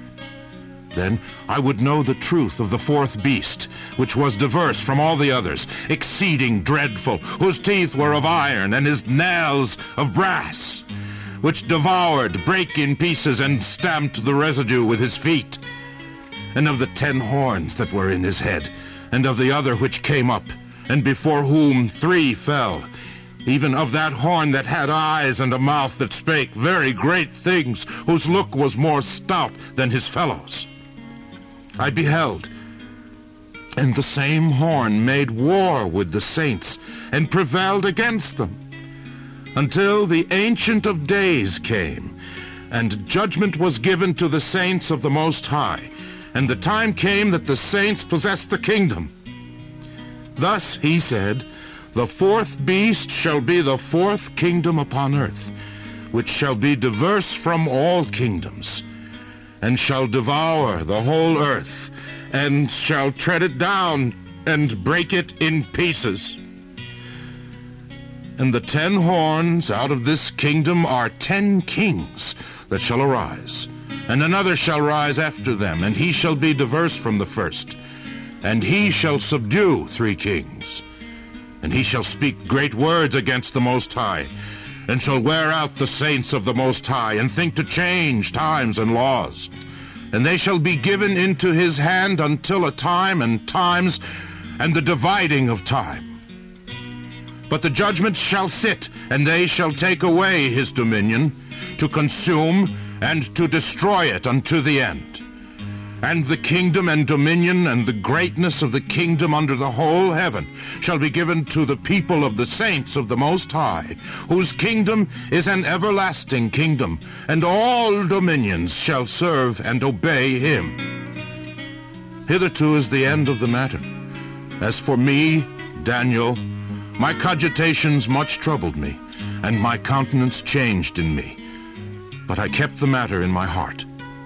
Then I would know the truth of the fourth beast, which was diverse from all the others, exceeding dreadful, whose teeth were of iron, and his nails of brass, which devoured, brake in pieces, and stamped the residue with his feet, and of the ten horns that were in his head, and of the other which came up, and before whom three fell, even of that horn that had eyes and a mouth that spake very great things, whose look was more stout than his fellows. I beheld, and the same horn made war with the saints, and prevailed against them, until the Ancient of Days came, and judgment was given to the saints of the Most High, and the time came that the saints possessed the kingdom. Thus he said, the fourth beast shall be the fourth kingdom upon earth, which shall be diverse from all kingdoms, and shall devour the whole earth, and shall tread it down, and break it in pieces. And the ten horns out of this kingdom are ten kings that shall arise, and another shall rise after them, and he shall be diverse from the first. And he shall subdue three kings, and he shall speak great words against the Most High, and shall wear out the saints of the Most High, and think to change times and laws. And they shall be given into his hand until a time and times, and the dividing of time. But the judgment shall sit, and they shall take away his dominion, to consume and to destroy it unto the end. And the kingdom and dominion and the greatness of the kingdom under the whole heaven shall be given to the people of the saints of the Most High, whose kingdom is an everlasting kingdom, and all dominions shall serve and obey him. Hitherto is the end of the matter. As for me, Daniel, my cogitations much troubled me, and my countenance changed in me. But I kept the matter in my heart.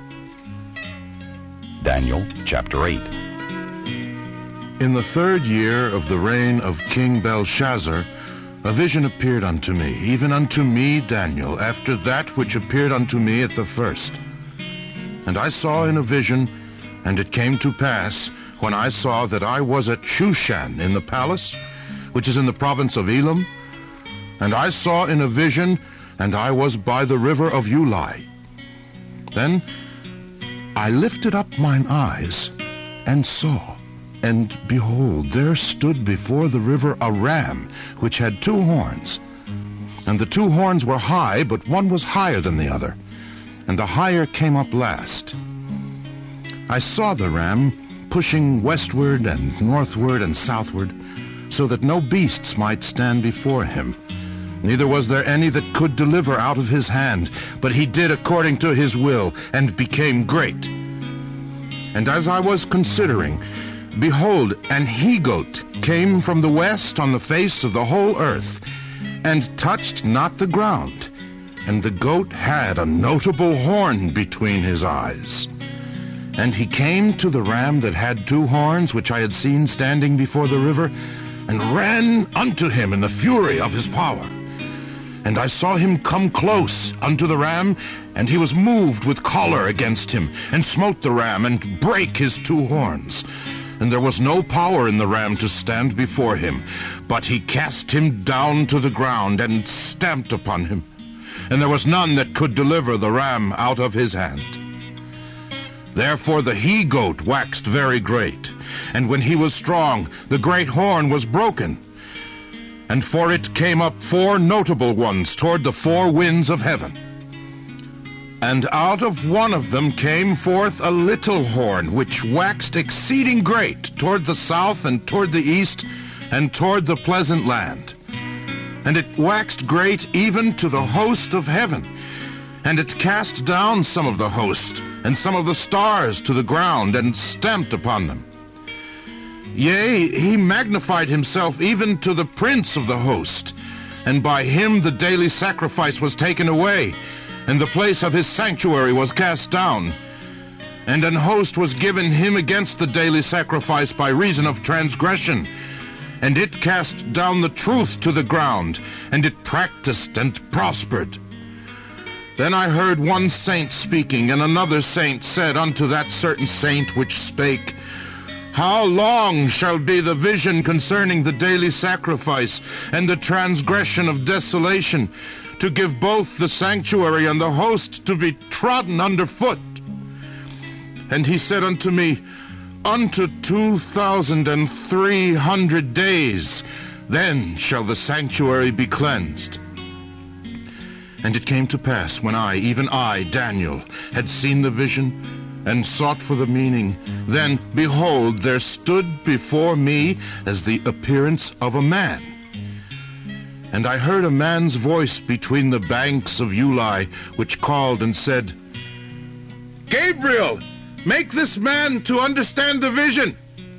Daniel chapter eight. In the third year of the reign of King Belshazzar, a vision appeared unto me, even unto me, Daniel, after that which appeared unto me at the first. And I saw in a vision, and it came to pass, when I saw that I was at Shushan in the palace, which is in the province of Elam, and I saw in a vision, and I was by the river of Ulai. Then I lifted up mine eyes, and saw, and behold, there stood before the river a ram, which had two horns. And the two horns were high, but one was higher than the other, and the higher came up last. I saw the ram pushing westward and northward and southward, so that no beasts might stand before him. Neither was there any that could deliver out of his hand, but he did according to his will, and became great. And as I was considering, behold, an he-goat came from the west on the face of the whole earth, and touched not the ground. And the goat had a notable horn between his eyes. And he came to the ram that had two horns, which I had seen standing before the river, and ran unto him in the fury of his power. And I saw him come close unto the ram, and he was moved with choler against him, and smote the ram, and brake his two horns. And there was no power in the ram to stand before him, but he cast him down to the ground, and stamped upon him. And there was none that could deliver the ram out of his hand. Therefore the he-goat waxed very great, and when he was strong, the great horn was broken. And for it came up four notable ones toward the four winds of heaven. And out of one of them came forth a little horn, which waxed exceeding great toward the south and toward the east and toward the pleasant land. And it waxed great even to the host of heaven. And it cast down some of the host, and some of the stars to the ground, and stamped upon them. Yea, he magnified himself even to the prince of the host, and by him the daily sacrifice was taken away, and the place of his sanctuary was cast down. And an host was given him against the daily sacrifice by reason of transgression. And it cast down the truth to the ground, and it practiced and prospered. Then I heard one saint speaking, and another saint said unto that certain saint which spake, How long shall be the vision concerning the daily sacrifice, and the transgression of desolation, to give both the sanctuary and the host to be trodden under foot? And he said unto me, Unto two thousand and three hundred days, then shall the sanctuary be cleansed. And it came to pass, when I, even I, Daniel, had seen the vision, and sought for the meaning, then, behold, there stood before me as the appearance of a man. And I heard a man's voice between the banks of Ulai, which called and said, Gabriel, make this man to understand the vision.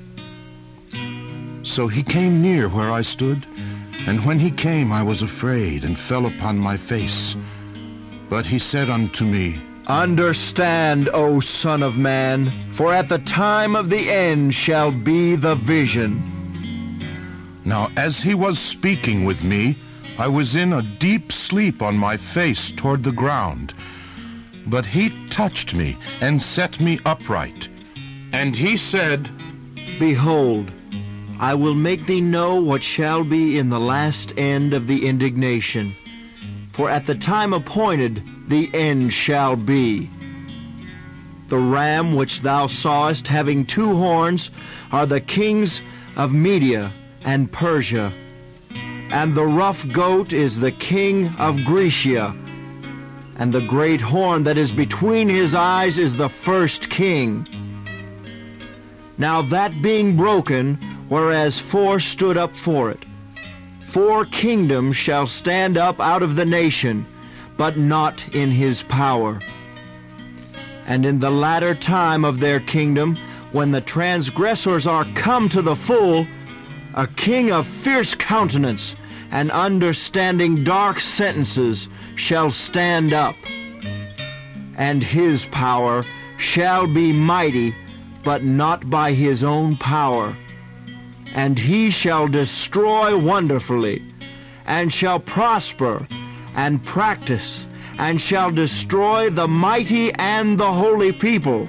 So he came near where I stood, and when he came I was afraid, and fell upon my face. But he said unto me, Understand, O Son of Man, for at the time of the end shall be the vision. Now as he was speaking with me, I was in a deep sleep on my face toward the ground. But he touched me, and set me upright. And he said, Behold, I will make thee know what shall be in the last end of the indignation. For at the time appointed the end shall be. The ram which thou sawest having two horns are the kings of Media and Persia, and the rough goat is the king of Grecia, and the great horn that is between his eyes is the first king. Now that being broken, whereas four stood up for it, four kingdoms shall stand up out of the nation, but not in his power. And in the latter time of their kingdom, when the transgressors are come to the full, a king of fierce countenance and understanding dark sentences shall stand up. And his power shall be mighty, but not by his own power. And he shall destroy wonderfully, and shall prosper, and practice, and shall destroy the mighty and the holy people.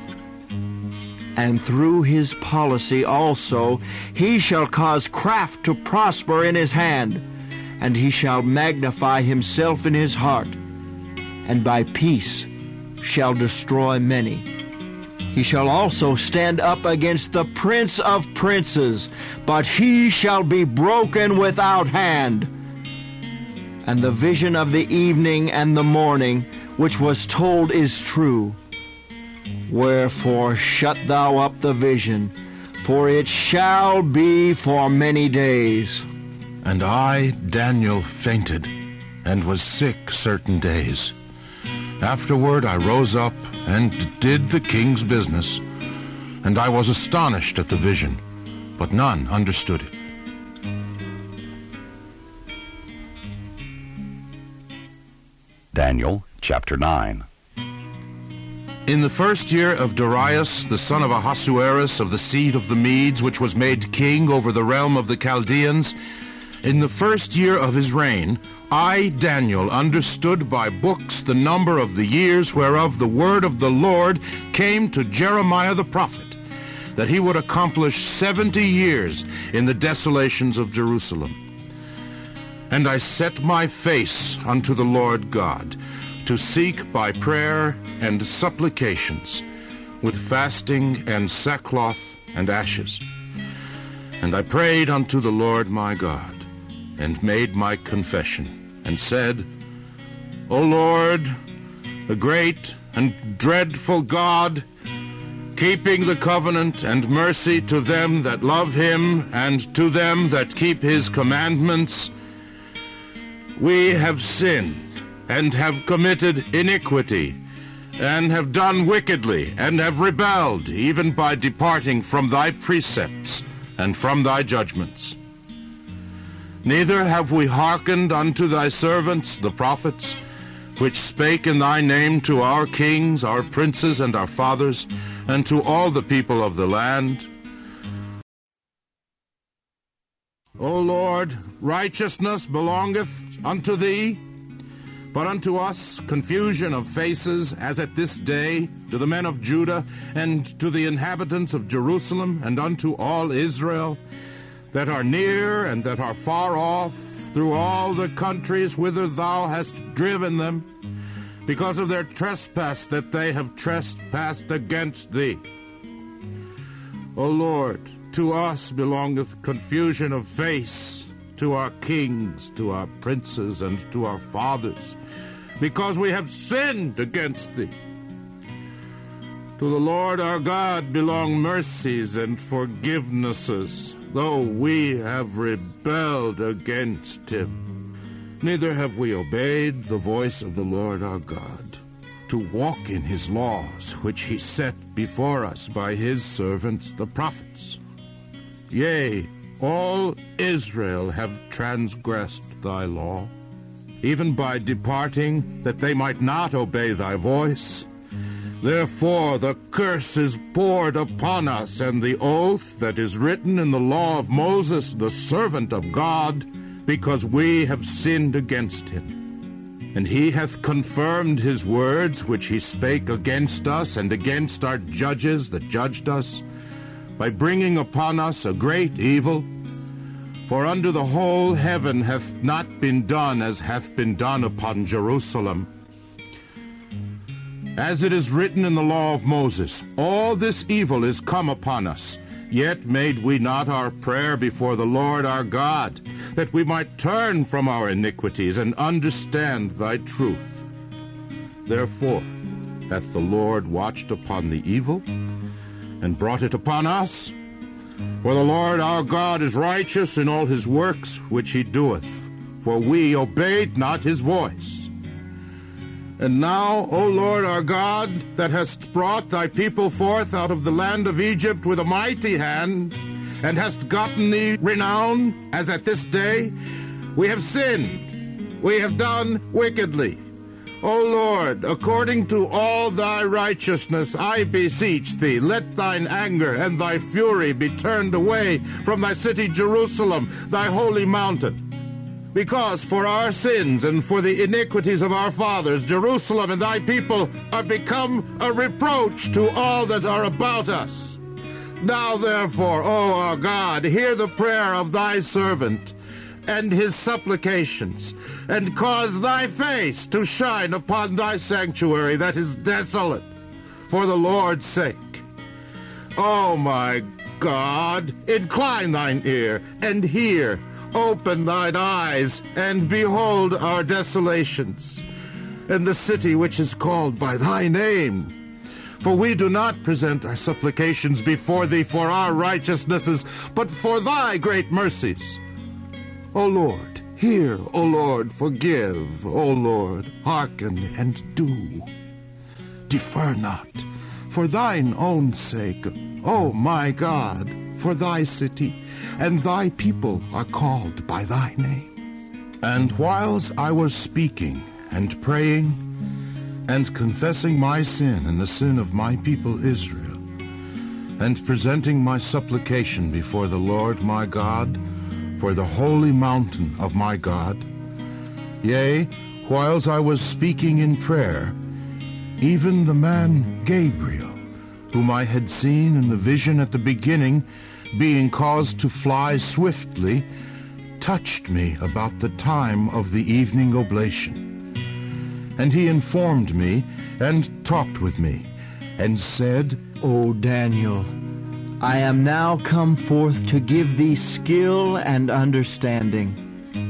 And through his policy also he shall cause craft to prosper in his hand, and he shall magnify himself in his heart, and by peace shall destroy many. He shall also stand up against the prince of princes, but he shall be broken without hand. And the vision of the evening and the morning, which was told, is true. Wherefore shut thou up the vision, for it shall be for many days. And I, Daniel, fainted, and was sick certain days. Afterward I rose up, and did the king's business. And I was astonished at the vision, but none understood it. Daniel chapter nine. In the first year of Darius, the son of Ahasuerus, of the seed of the Medes, which was made king over the realm of the Chaldeans, in the first year of his reign, I, Daniel, understood by books the number of the years whereof the word of the Lord came to Jeremiah the prophet, that he would accomplish seventy years in the desolations of Jerusalem. And I set my face unto the Lord God, to seek by prayer and supplications, with fasting and sackcloth and ashes. And I prayed unto the Lord my God, and made my confession, and said, O Lord, the great and dreadful God, keeping the covenant and mercy to them that love him and to them that keep his commandments, we have sinned and have committed iniquity and have done wickedly and have rebelled, even by departing from thy precepts and from thy judgments. Neither have we hearkened unto thy servants, the prophets, which spake in thy name to our kings, our princes, and our fathers, and to all the people of the land. O Lord, righteousness belongeth unto thee, but unto us confusion of faces, as at this day, to the men of Judah, and to the inhabitants of Jerusalem, and unto all Israel, that are near and that are far off, through all the countries whither thou hast driven them, because of their trespass that they have trespassed against thee. O Lord, to us belongeth confusion of face, to our kings, to our princes, and to our fathers, because we have sinned against thee. To the Lord our God belong mercies and forgivenesses, though we have rebelled against him. Neither have we obeyed the voice of the Lord our God, to walk in his laws, which he set before us by his servants the prophets. Yea, all Israel have transgressed thy law, even by departing, that they might not obey thy voice. Therefore the curse is poured upon us, and the oath that is written in the law of Moses, the servant of God, because we have sinned against him. And he hath confirmed his words, which he spake against us and against our judges that judged us, by bringing upon us a great evil. For under the whole heaven hath not been done as hath been done upon Jerusalem. As it is written in the law of Moses, all this evil is come upon us, yet made we not our prayer before the Lord our God, that we might turn from our iniquities and understand thy truth. Therefore hath the Lord watched upon the evil, and brought it upon us. For the Lord our God is righteous in all his works which he doeth, for we obeyed not his voice. And now, O Lord our God, that hast brought thy people forth out of the land of Egypt with a mighty hand, and hast gotten thee renown, as at this day, we have sinned, we have done wickedly. O Lord, according to all thy righteousness, I beseech thee, let thine anger and thy fury be turned away from thy city Jerusalem, thy holy mountain. Because for our sins and for the iniquities of our fathers, Jerusalem and thy people are become a reproach to all that are about us. Now therefore, O our God, hear the prayer of thy servant and his supplications, and cause thy face to shine upon thy sanctuary that is desolate, for the Lord's sake. O my God, incline thine ear and hear. Open thine eyes, and behold our desolations, and the city which is called by thy name. For we do not present our supplications before thee for our righteousnesses, but for thy great mercies. O Lord, hear, O Lord, forgive, O Lord, hearken and do. Defer not, for thine own sake, O my God, for thy city, and thy people are called by thy name. And whiles I was speaking and praying and confessing my sin and the sin of my people Israel, and presenting my supplication before the Lord my God for the holy mountain of my God, yea, whiles I was speaking in prayer, even the man Gabriel, whom I had seen in the vision at the beginning, being caused to fly swiftly, touched me about the time of the evening oblation. And he informed me and talked with me, and said, O Daniel, I am now come forth to give thee skill and understanding.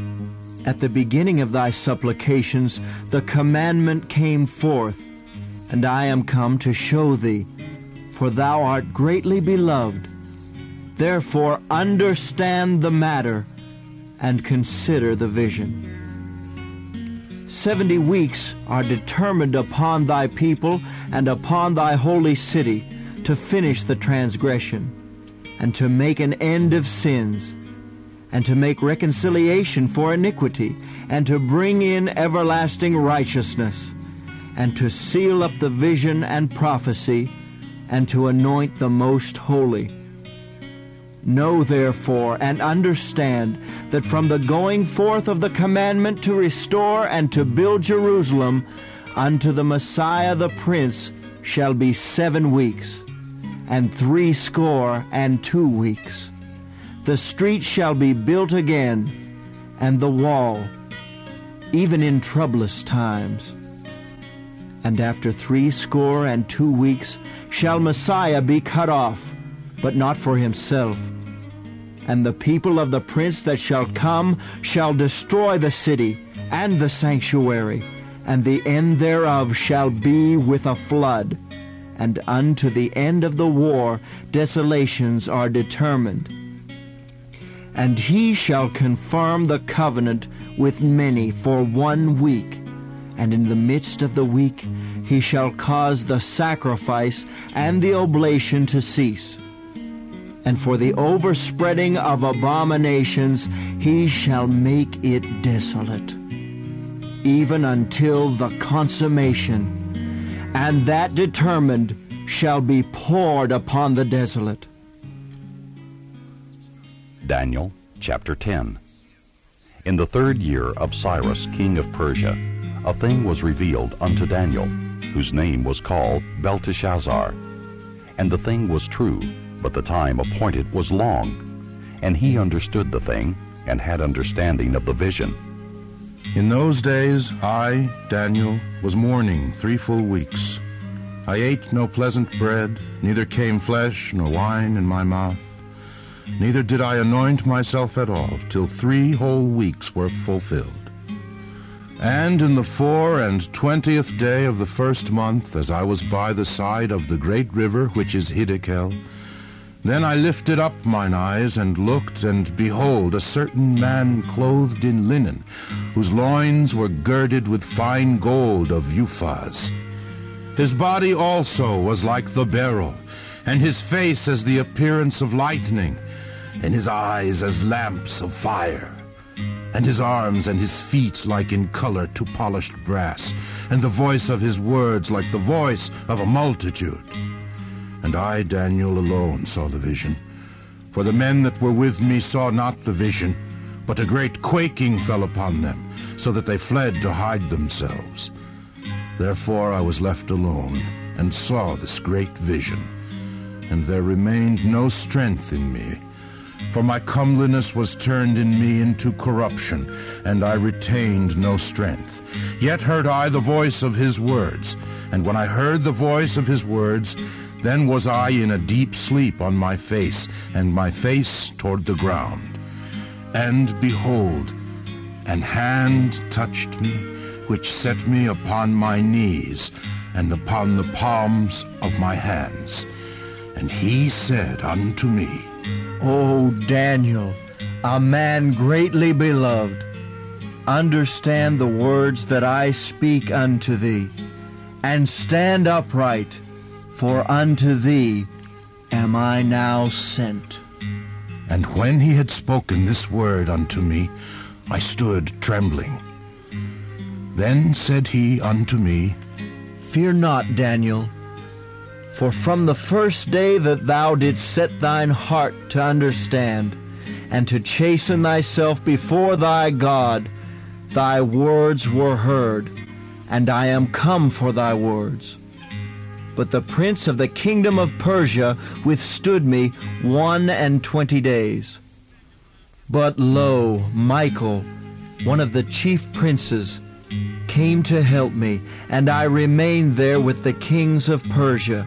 At the beginning of thy supplications the commandment came forth, and I am come to show thee, for thou art greatly beloved. Therefore understand the matter, and consider the vision. Seventy weeks are determined upon thy people and upon thy holy city to finish the transgression, and to make an end of sins, and to make reconciliation for iniquity, and to bring in everlasting righteousness, and to seal up the vision and prophecy, and to anoint the most holy. Know therefore and understand that from the going forth of the commandment to restore and to build Jerusalem unto the Messiah the Prince shall be seven weeks, and three score and two weeks. The street shall be built again, and the wall, even in troublous times. And after three score and two weeks shall Messiah be cut off, but not for himself. And the people of the prince that shall come shall destroy the city and the sanctuary, and the end thereof shall be with a flood. And unto the end of the war desolations are determined. And he shall confirm the covenant with many for one week, and in the midst of the week he shall cause the sacrifice and the oblation to cease. And for the overspreading of abominations he shall make it desolate, even until the consummation, and that determined shall be poured upon the desolate. Daniel chapter ten. In the third year of Cyrus king of Persia, a thing was revealed unto Daniel, whose name was called Belteshazzar. And the thing was true, but the time appointed was long. And he understood the thing, and had understanding of the vision. In those days I, Daniel, was mourning three full weeks. I ate no pleasant bread, neither came flesh nor wine in my mouth. Neither did I anoint myself at all, till three whole weeks were fulfilled. And in the four and twentieth day of the first month, as I was by the side of the great river which is Hiddekel, then I lifted up mine eyes and looked, and behold, a certain man clothed in linen, whose loins were girded with fine gold of Uphaz. His body also was like the beryl, and his face as the appearance of lightning, and his eyes as lamps of fire, and his arms and his feet like in color to polished brass, and the voice of his words like the voice of a multitude. And I, Daniel, alone saw the vision, for the men that were with me saw not the vision, but a great quaking fell upon them, so that they fled to hide themselves. Therefore I was left alone, and saw this great vision, and there remained no strength in me, for my comeliness was turned in me into corruption, and I retained no strength. Yet heard I the voice of his words, and when I heard the voice of his words, then was I in a deep sleep on my face, and my face toward the ground. And behold, an hand touched me, which set me upon my knees, and upon the palms of my hands. And he said unto me, O Daniel, a man greatly beloved, understand the words that I speak unto thee, and stand upright, for unto thee am I now sent. And when he had spoken this word unto me, I stood trembling. Then said he unto me, Fear not, Daniel, for from the first day that thou didst set thine heart to understand, and to chasten thyself before thy God, thy words were heard, and I am come for thy words. But the prince of the kingdom of Persia withstood me one and twenty days. But lo, Michael, one of the chief princes, came to help me, and I remained there with the kings of Persia.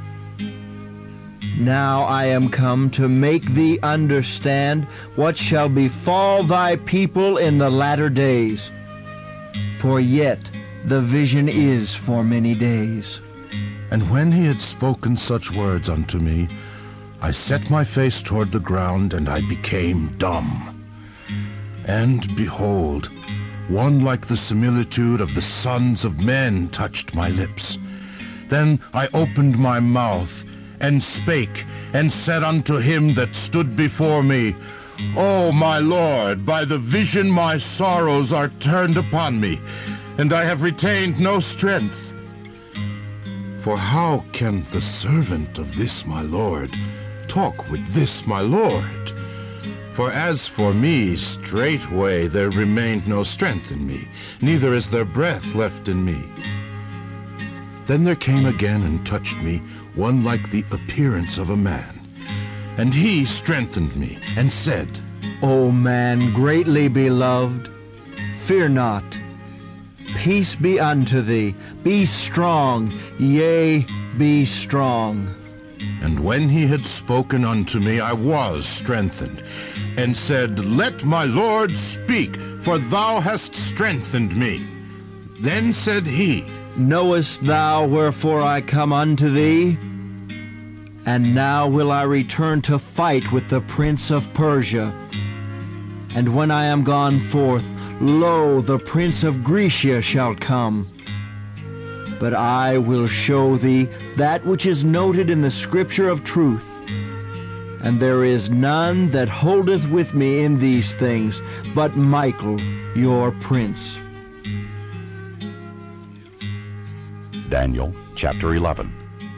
Now I am come to make thee understand what shall befall thy people in the latter days. For yet the vision is for many days. And when he had spoken such words unto me, I set my face toward the ground, and I became dumb. And behold, one like the similitude of the sons of men touched my lips. Then I opened my mouth, and spake, and said unto him that stood before me, O my Lord, by the vision my sorrows are turned upon me, and I have retained no strength. For how can the servant of this my Lord talk with this my Lord? For as for me, straightway there remained no strength in me, neither is there breath left in me. Then there came again and touched me one like the appearance of a man. And he strengthened me, and said, O man greatly beloved, fear not. Peace be unto thee. Be strong, yea, be strong. And when he had spoken unto me, I was strengthened, and said, Let my Lord speak, for thou hast strengthened me. Then said he, Knowest thou wherefore I come unto thee? And now will I return to fight with the prince of Persia. And when I am gone forth, lo, the prince of Grecia shall come. But I will show thee that which is noted in the scripture of truth. And there is none that holdeth with me in these things, but Michael, your prince. Daniel chapter eleven.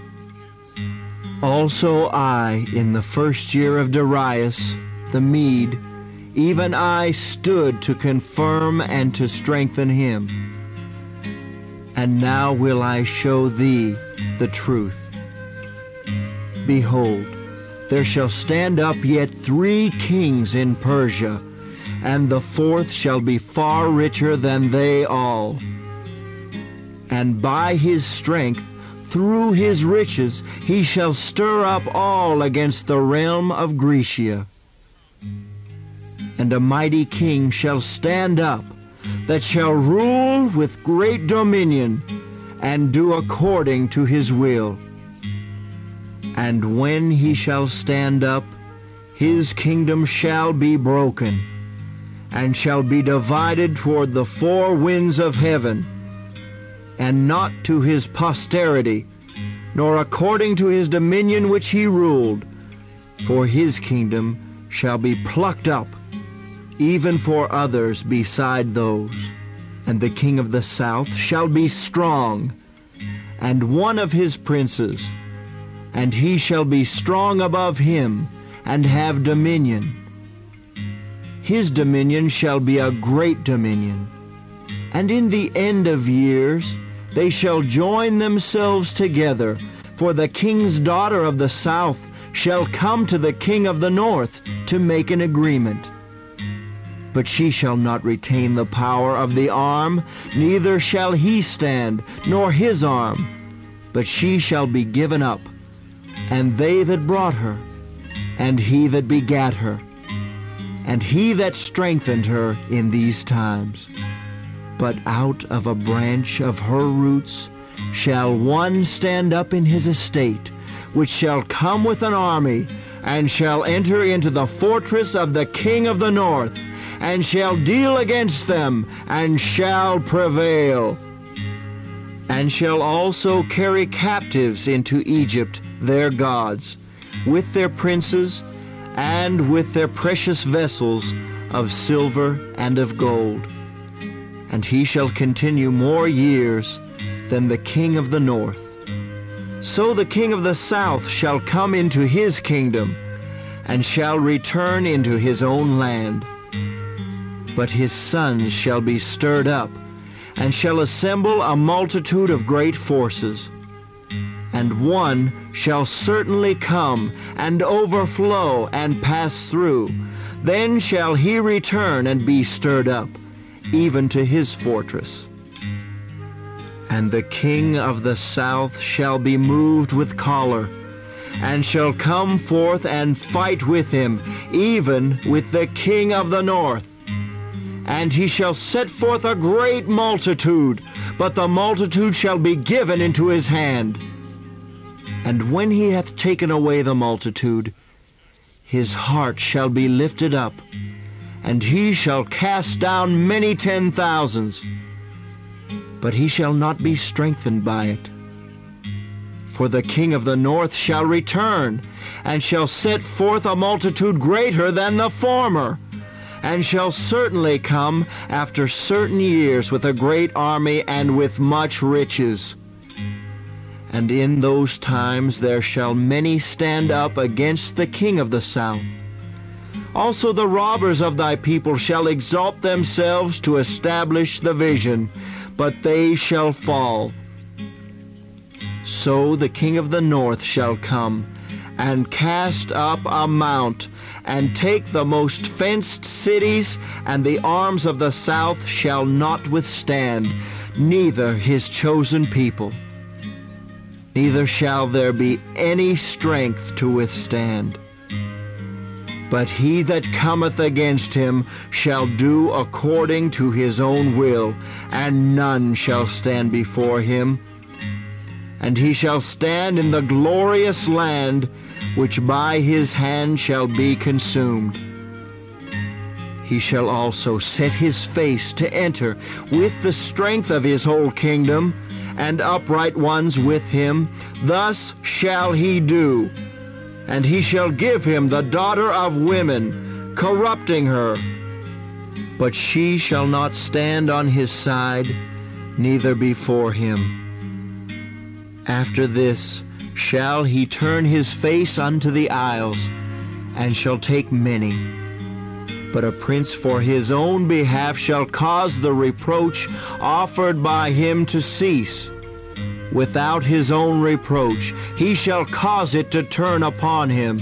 Also I, in the first year of Darius the Mede, even I stood to confirm and to strengthen him. And now will I show thee the truth. Behold, there shall stand up yet three kings in Persia, and the fourth shall be far richer than they all. And by his strength, through his riches, he shall stir up all against the realm of Grecia. And a mighty king shall stand up, that shall rule with great dominion, and do according to his will. And when he shall stand up, his kingdom shall be broken, and shall be divided toward the four winds of heaven, and not to his posterity, nor according to his dominion which he ruled. For his kingdom shall be plucked up, even for others beside those. And the king of the south shall be strong, and one of his princes, and he shall be strong above him, and have dominion. His dominion shall be a great dominion. And in the end of years they shall join themselves together, for the king's daughter of the south shall come to the king of the north to make an agreement. But she shall not retain the power of the arm, neither shall he stand, nor his arm, but she shall be given up, and they that brought her, and he that begat her, and he that strengthened her in these times. But out of a branch of her roots shall one stand up in his estate, which shall come with an army, and shall enter into the fortress of the king of the north, and shall deal against them, and shall prevail. And shall also carry captives into Egypt their gods, with their princes, and with their precious vessels of silver and of gold. And he shall continue more years than the king of the north. So the king of the south shall come into his kingdom, and shall return into his own land. But his sons shall be stirred up, and shall assemble a multitude of great forces. And one shall certainly come, and overflow, and pass through. Then shall he return and be stirred up, even to his fortress. And the king of the south shall be moved with choler, and shall come forth and fight with him, even with the king of the north. And he shall set forth a great multitude, but the multitude shall be given into his hand. And when he hath taken away the multitude, his heart shall be lifted up, and he shall cast down many ten thousands, but he shall not be strengthened by it. For the king of the north shall return, and shall set forth a multitude greater than the former, and shall certainly come after certain years with a great army and with much riches. And in those times there shall many stand up against the king of the south. Also the robbers of thy people shall exalt themselves to establish the vision, but they shall fall. So the king of the north shall come, and cast up a mount, and take the most fenced cities, and the arms of the south shall not withstand, neither his chosen people. Neither shall there be any strength to withstand. But he that cometh against him shall do according to his own will, and none shall stand before him. And he shall stand in the glorious land, which by his hand shall be consumed. He shall also set his face to enter with the strength of his whole kingdom, and upright ones with him. Thus shall he do. And he shall give him the daughter of women, corrupting her. But she shall not stand on his side, neither before him. After this shall he turn his face unto the isles, and shall take many. But a prince for his own behalf shall cause the reproach offered by him to cease. Without his own reproach he shall cause it to turn upon him.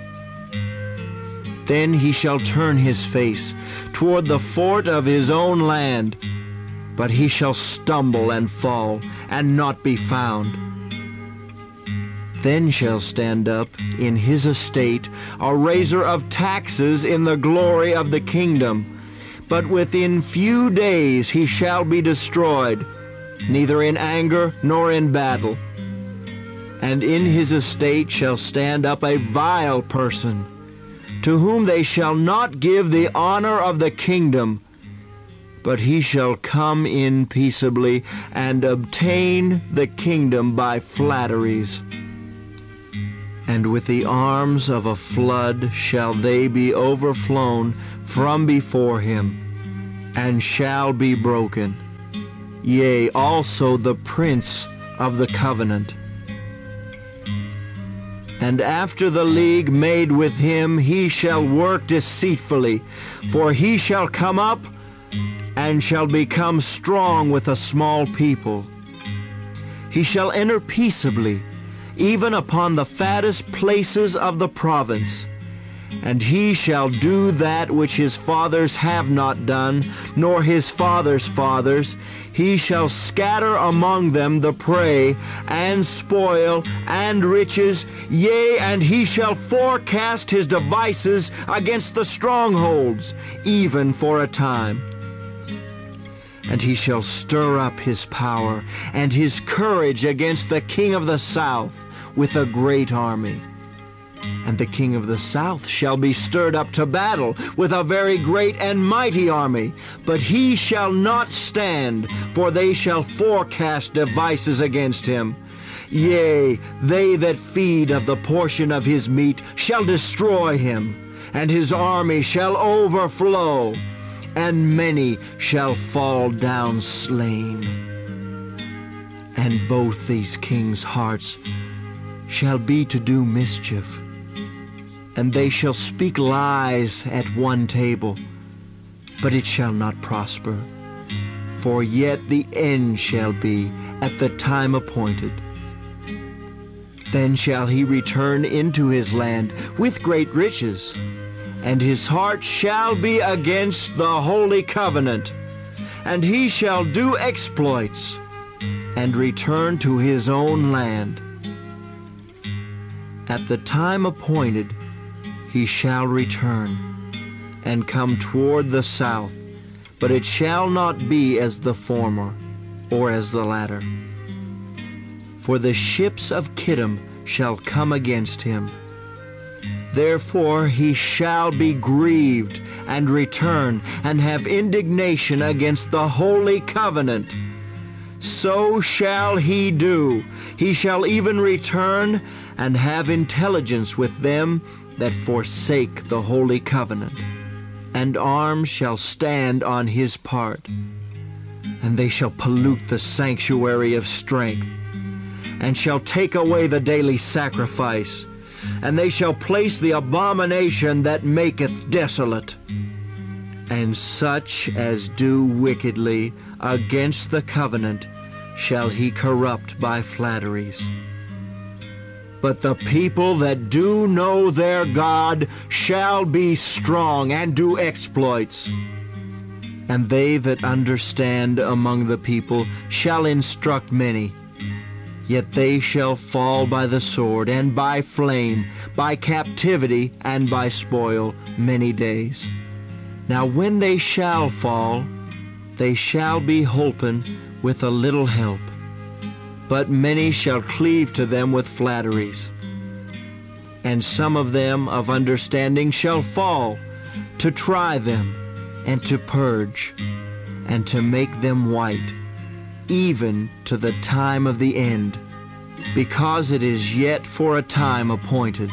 Then he shall turn his face toward the fort of his own land, but he shall stumble and fall, and not be found. Then shall stand up in his estate a raiser of taxes in the glory of the kingdom. But within few days he shall be destroyed, neither in anger nor in battle. And in his estate shall stand up a vile person, to whom they shall not give the honor of the kingdom, but he shall come in peaceably, and obtain the kingdom by flatteries. And with the arms of a flood shall they be overflown from before him, and shall be broken, yea, also the prince of the covenant. And after the league made with him, he shall work deceitfully, for he shall come up, and shall become strong with a small people. He shall enter peaceably, even upon the fattest places of the province. And he shall do that which his fathers have not done, nor his fathers' fathers. He shall scatter among them the prey, and spoil, and riches, yea, and he shall forecast his devices against the strongholds, even for a time. And he shall stir up his power and his courage against the king of the south with a great army. And the king of the south shall be stirred up to battle with a very great and mighty army. But he shall not stand, for they shall forecast devices against him. Yea, they that feed of the portion of his meat shall destroy him, and his army shall overflow, and many shall fall down slain. And both these kings' hearts shall be to do mischief, and they shall speak lies at one table, but it shall not prosper. For yet the end shall be at the time appointed. Then shall he return into his land with great riches, and his heart shall be against the holy covenant, and he shall do exploits, and return to his own land. At the time appointed he shall return, and come toward the south, but it shall not be as the former, or as the latter. For the ships of Kittim shall come against him. Therefore he shall be grieved, and return, and have indignation against the holy covenant. So shall he do. He shall even return, and have intelligence with them that forsake the holy covenant. And arms shall stand on his part, and they shall pollute the sanctuary of strength, and shall take away the daily sacrifice, and they shall place the abomination that maketh desolate. And such as do wickedly against the covenant shall he corrupt by flatteries. But the people that do know their God shall be strong and do exploits. And they that understand among the people shall instruct many. Yet they shall fall by the sword, and by flame, by captivity, and by spoil many days. Now when they shall fall, they shall be holpen with a little help. But many shall cleave to them with flatteries. And some of them of understanding shall fall, to try them, and to purge, and to make them white, even to the time of the end, because it is yet for a time appointed.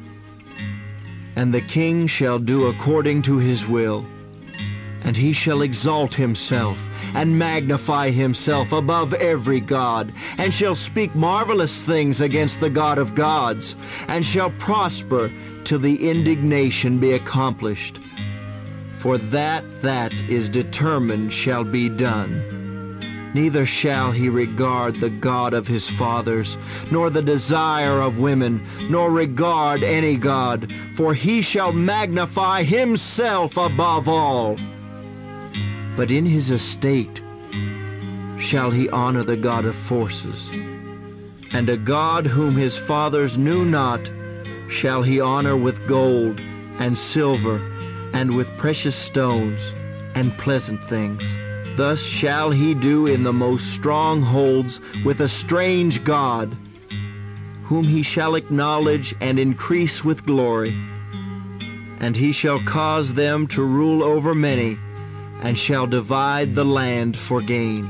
And the king shall do according to his will, and he shall exalt himself, and magnify himself above every god, and shall speak marvelous things against the God of gods, and shall prosper till the indignation be accomplished. For that that is determined shall be done. Neither shall he regard the God of his fathers, nor the desire of women, nor regard any god, for he shall magnify himself above all. But in his estate shall he honor the God of forces. And a God whom his fathers knew not shall he honor with gold and silver, and with precious stones and pleasant things. Thus shall he do in the most strongholds with a strange God, whom he shall acknowledge and increase with glory. And he shall cause them to rule over many, and shall divide the land for gain.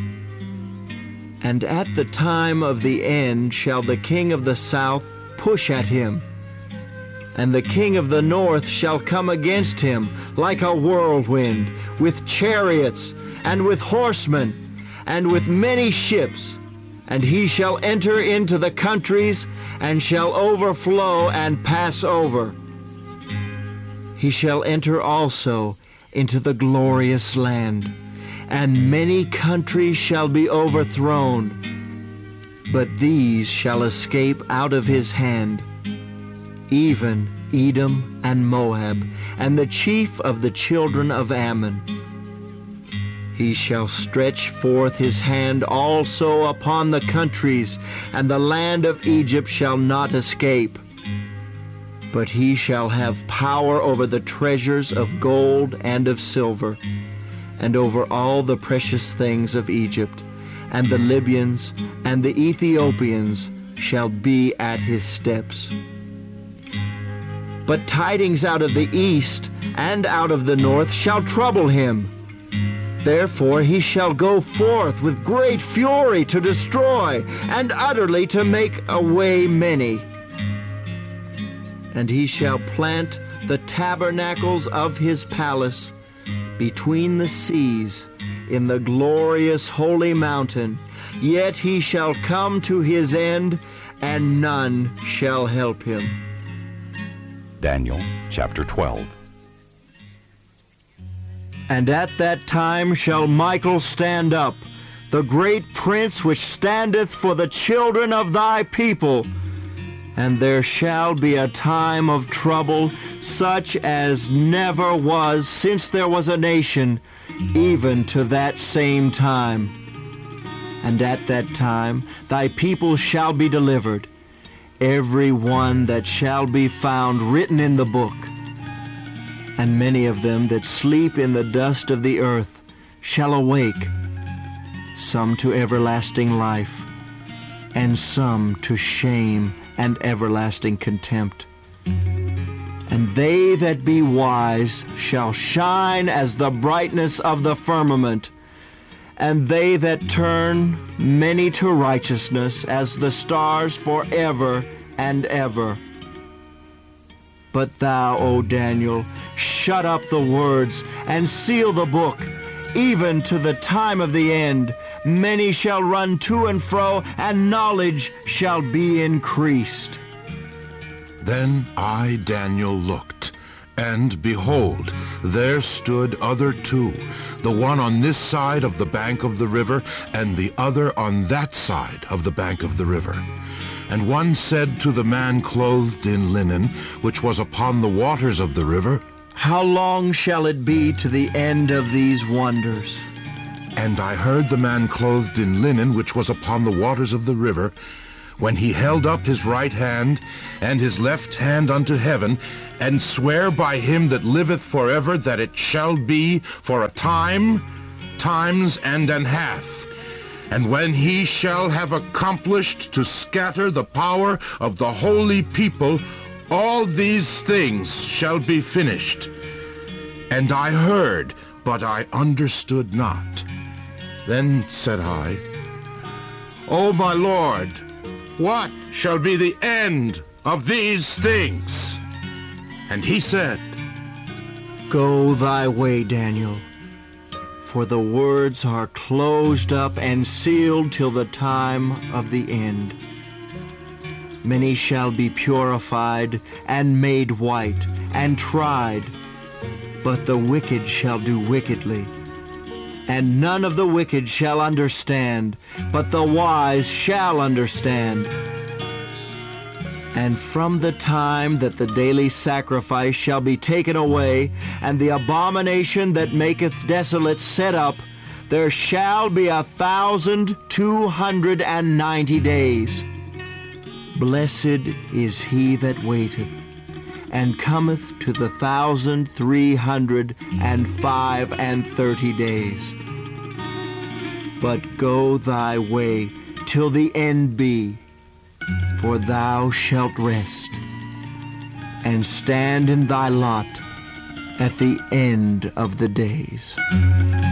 And at the time of the end shall the king of the south push at him, and the king of the north shall come against him like a whirlwind, with chariots, and with horsemen, and with many ships. And he shall enter into the countries, and shall overflow and pass over. He shall enter also into the glorious land, and many countries shall be overthrown, but these shall escape out of his hand, even Edom and Moab, and the chief of the children of Ammon. He shall stretch forth his hand also upon the countries, and the land of Egypt shall not escape. But he shall have power over the treasures of gold and of silver, and over all the precious things of Egypt, and the Libyans and the Ethiopians shall be at his steps. But tidings out of the east and out of the north shall trouble him. Therefore he shall go forth with great fury to destroy, and utterly to make away many. And he shall plant the tabernacles of his palace between the seas in the glorious holy mountain. Yet he shall come to his end, and none shall help him. Daniel chapter twelve. And at that time shall Michael stand up, the great prince which standeth for the children of thy people. And there shall be a time of trouble, such as never was since there was a nation, even to that same time. And at that time thy people shall be delivered, every one that shall be found written in the book. And many of them that sleep in the dust of the earth shall awake, some to everlasting life, and some to shame and everlasting contempt. And they that be wise shall shine as the brightness of the firmament, and they that turn many to righteousness as the stars forever and ever. But thou, O Daniel, shut up the words and seal the book, even to the time of the end. Many shall run to and fro, and knowledge shall be increased. Then I, Daniel, looked, and behold, there stood other two, the one on this side of the bank of the river, and the other on that side of the bank of the river. And one said to the man clothed in linen, which was upon the waters of the river, How long shall it be to the end of these wonders? And I heard the man clothed in linen, which was upon the waters of the river, when he held up his right hand and his left hand unto heaven, and swear by him that liveth forever that it shall be for a time, times and an half. And when he shall have accomplished to scatter the power of the holy people, all these things shall be finished. And I heard, but I understood not. Then said I, O my Lord, what shall be the end of these things? And he said, Go thy way, Daniel, for the words are closed up and sealed till the time of the end. Many shall be purified and made white and tried, but the wicked shall do wickedly. And none of the wicked shall understand, but the wise shall understand. And from the time that the daily sacrifice shall be taken away, and the abomination that maketh desolate set up, there shall be a thousand two hundred and ninety days. Blessed is he that waiteth, and cometh to the thousand three hundred and five and thirty days. But go thy way till the end be, for thou shalt rest, and stand in thy lot at the end of the days.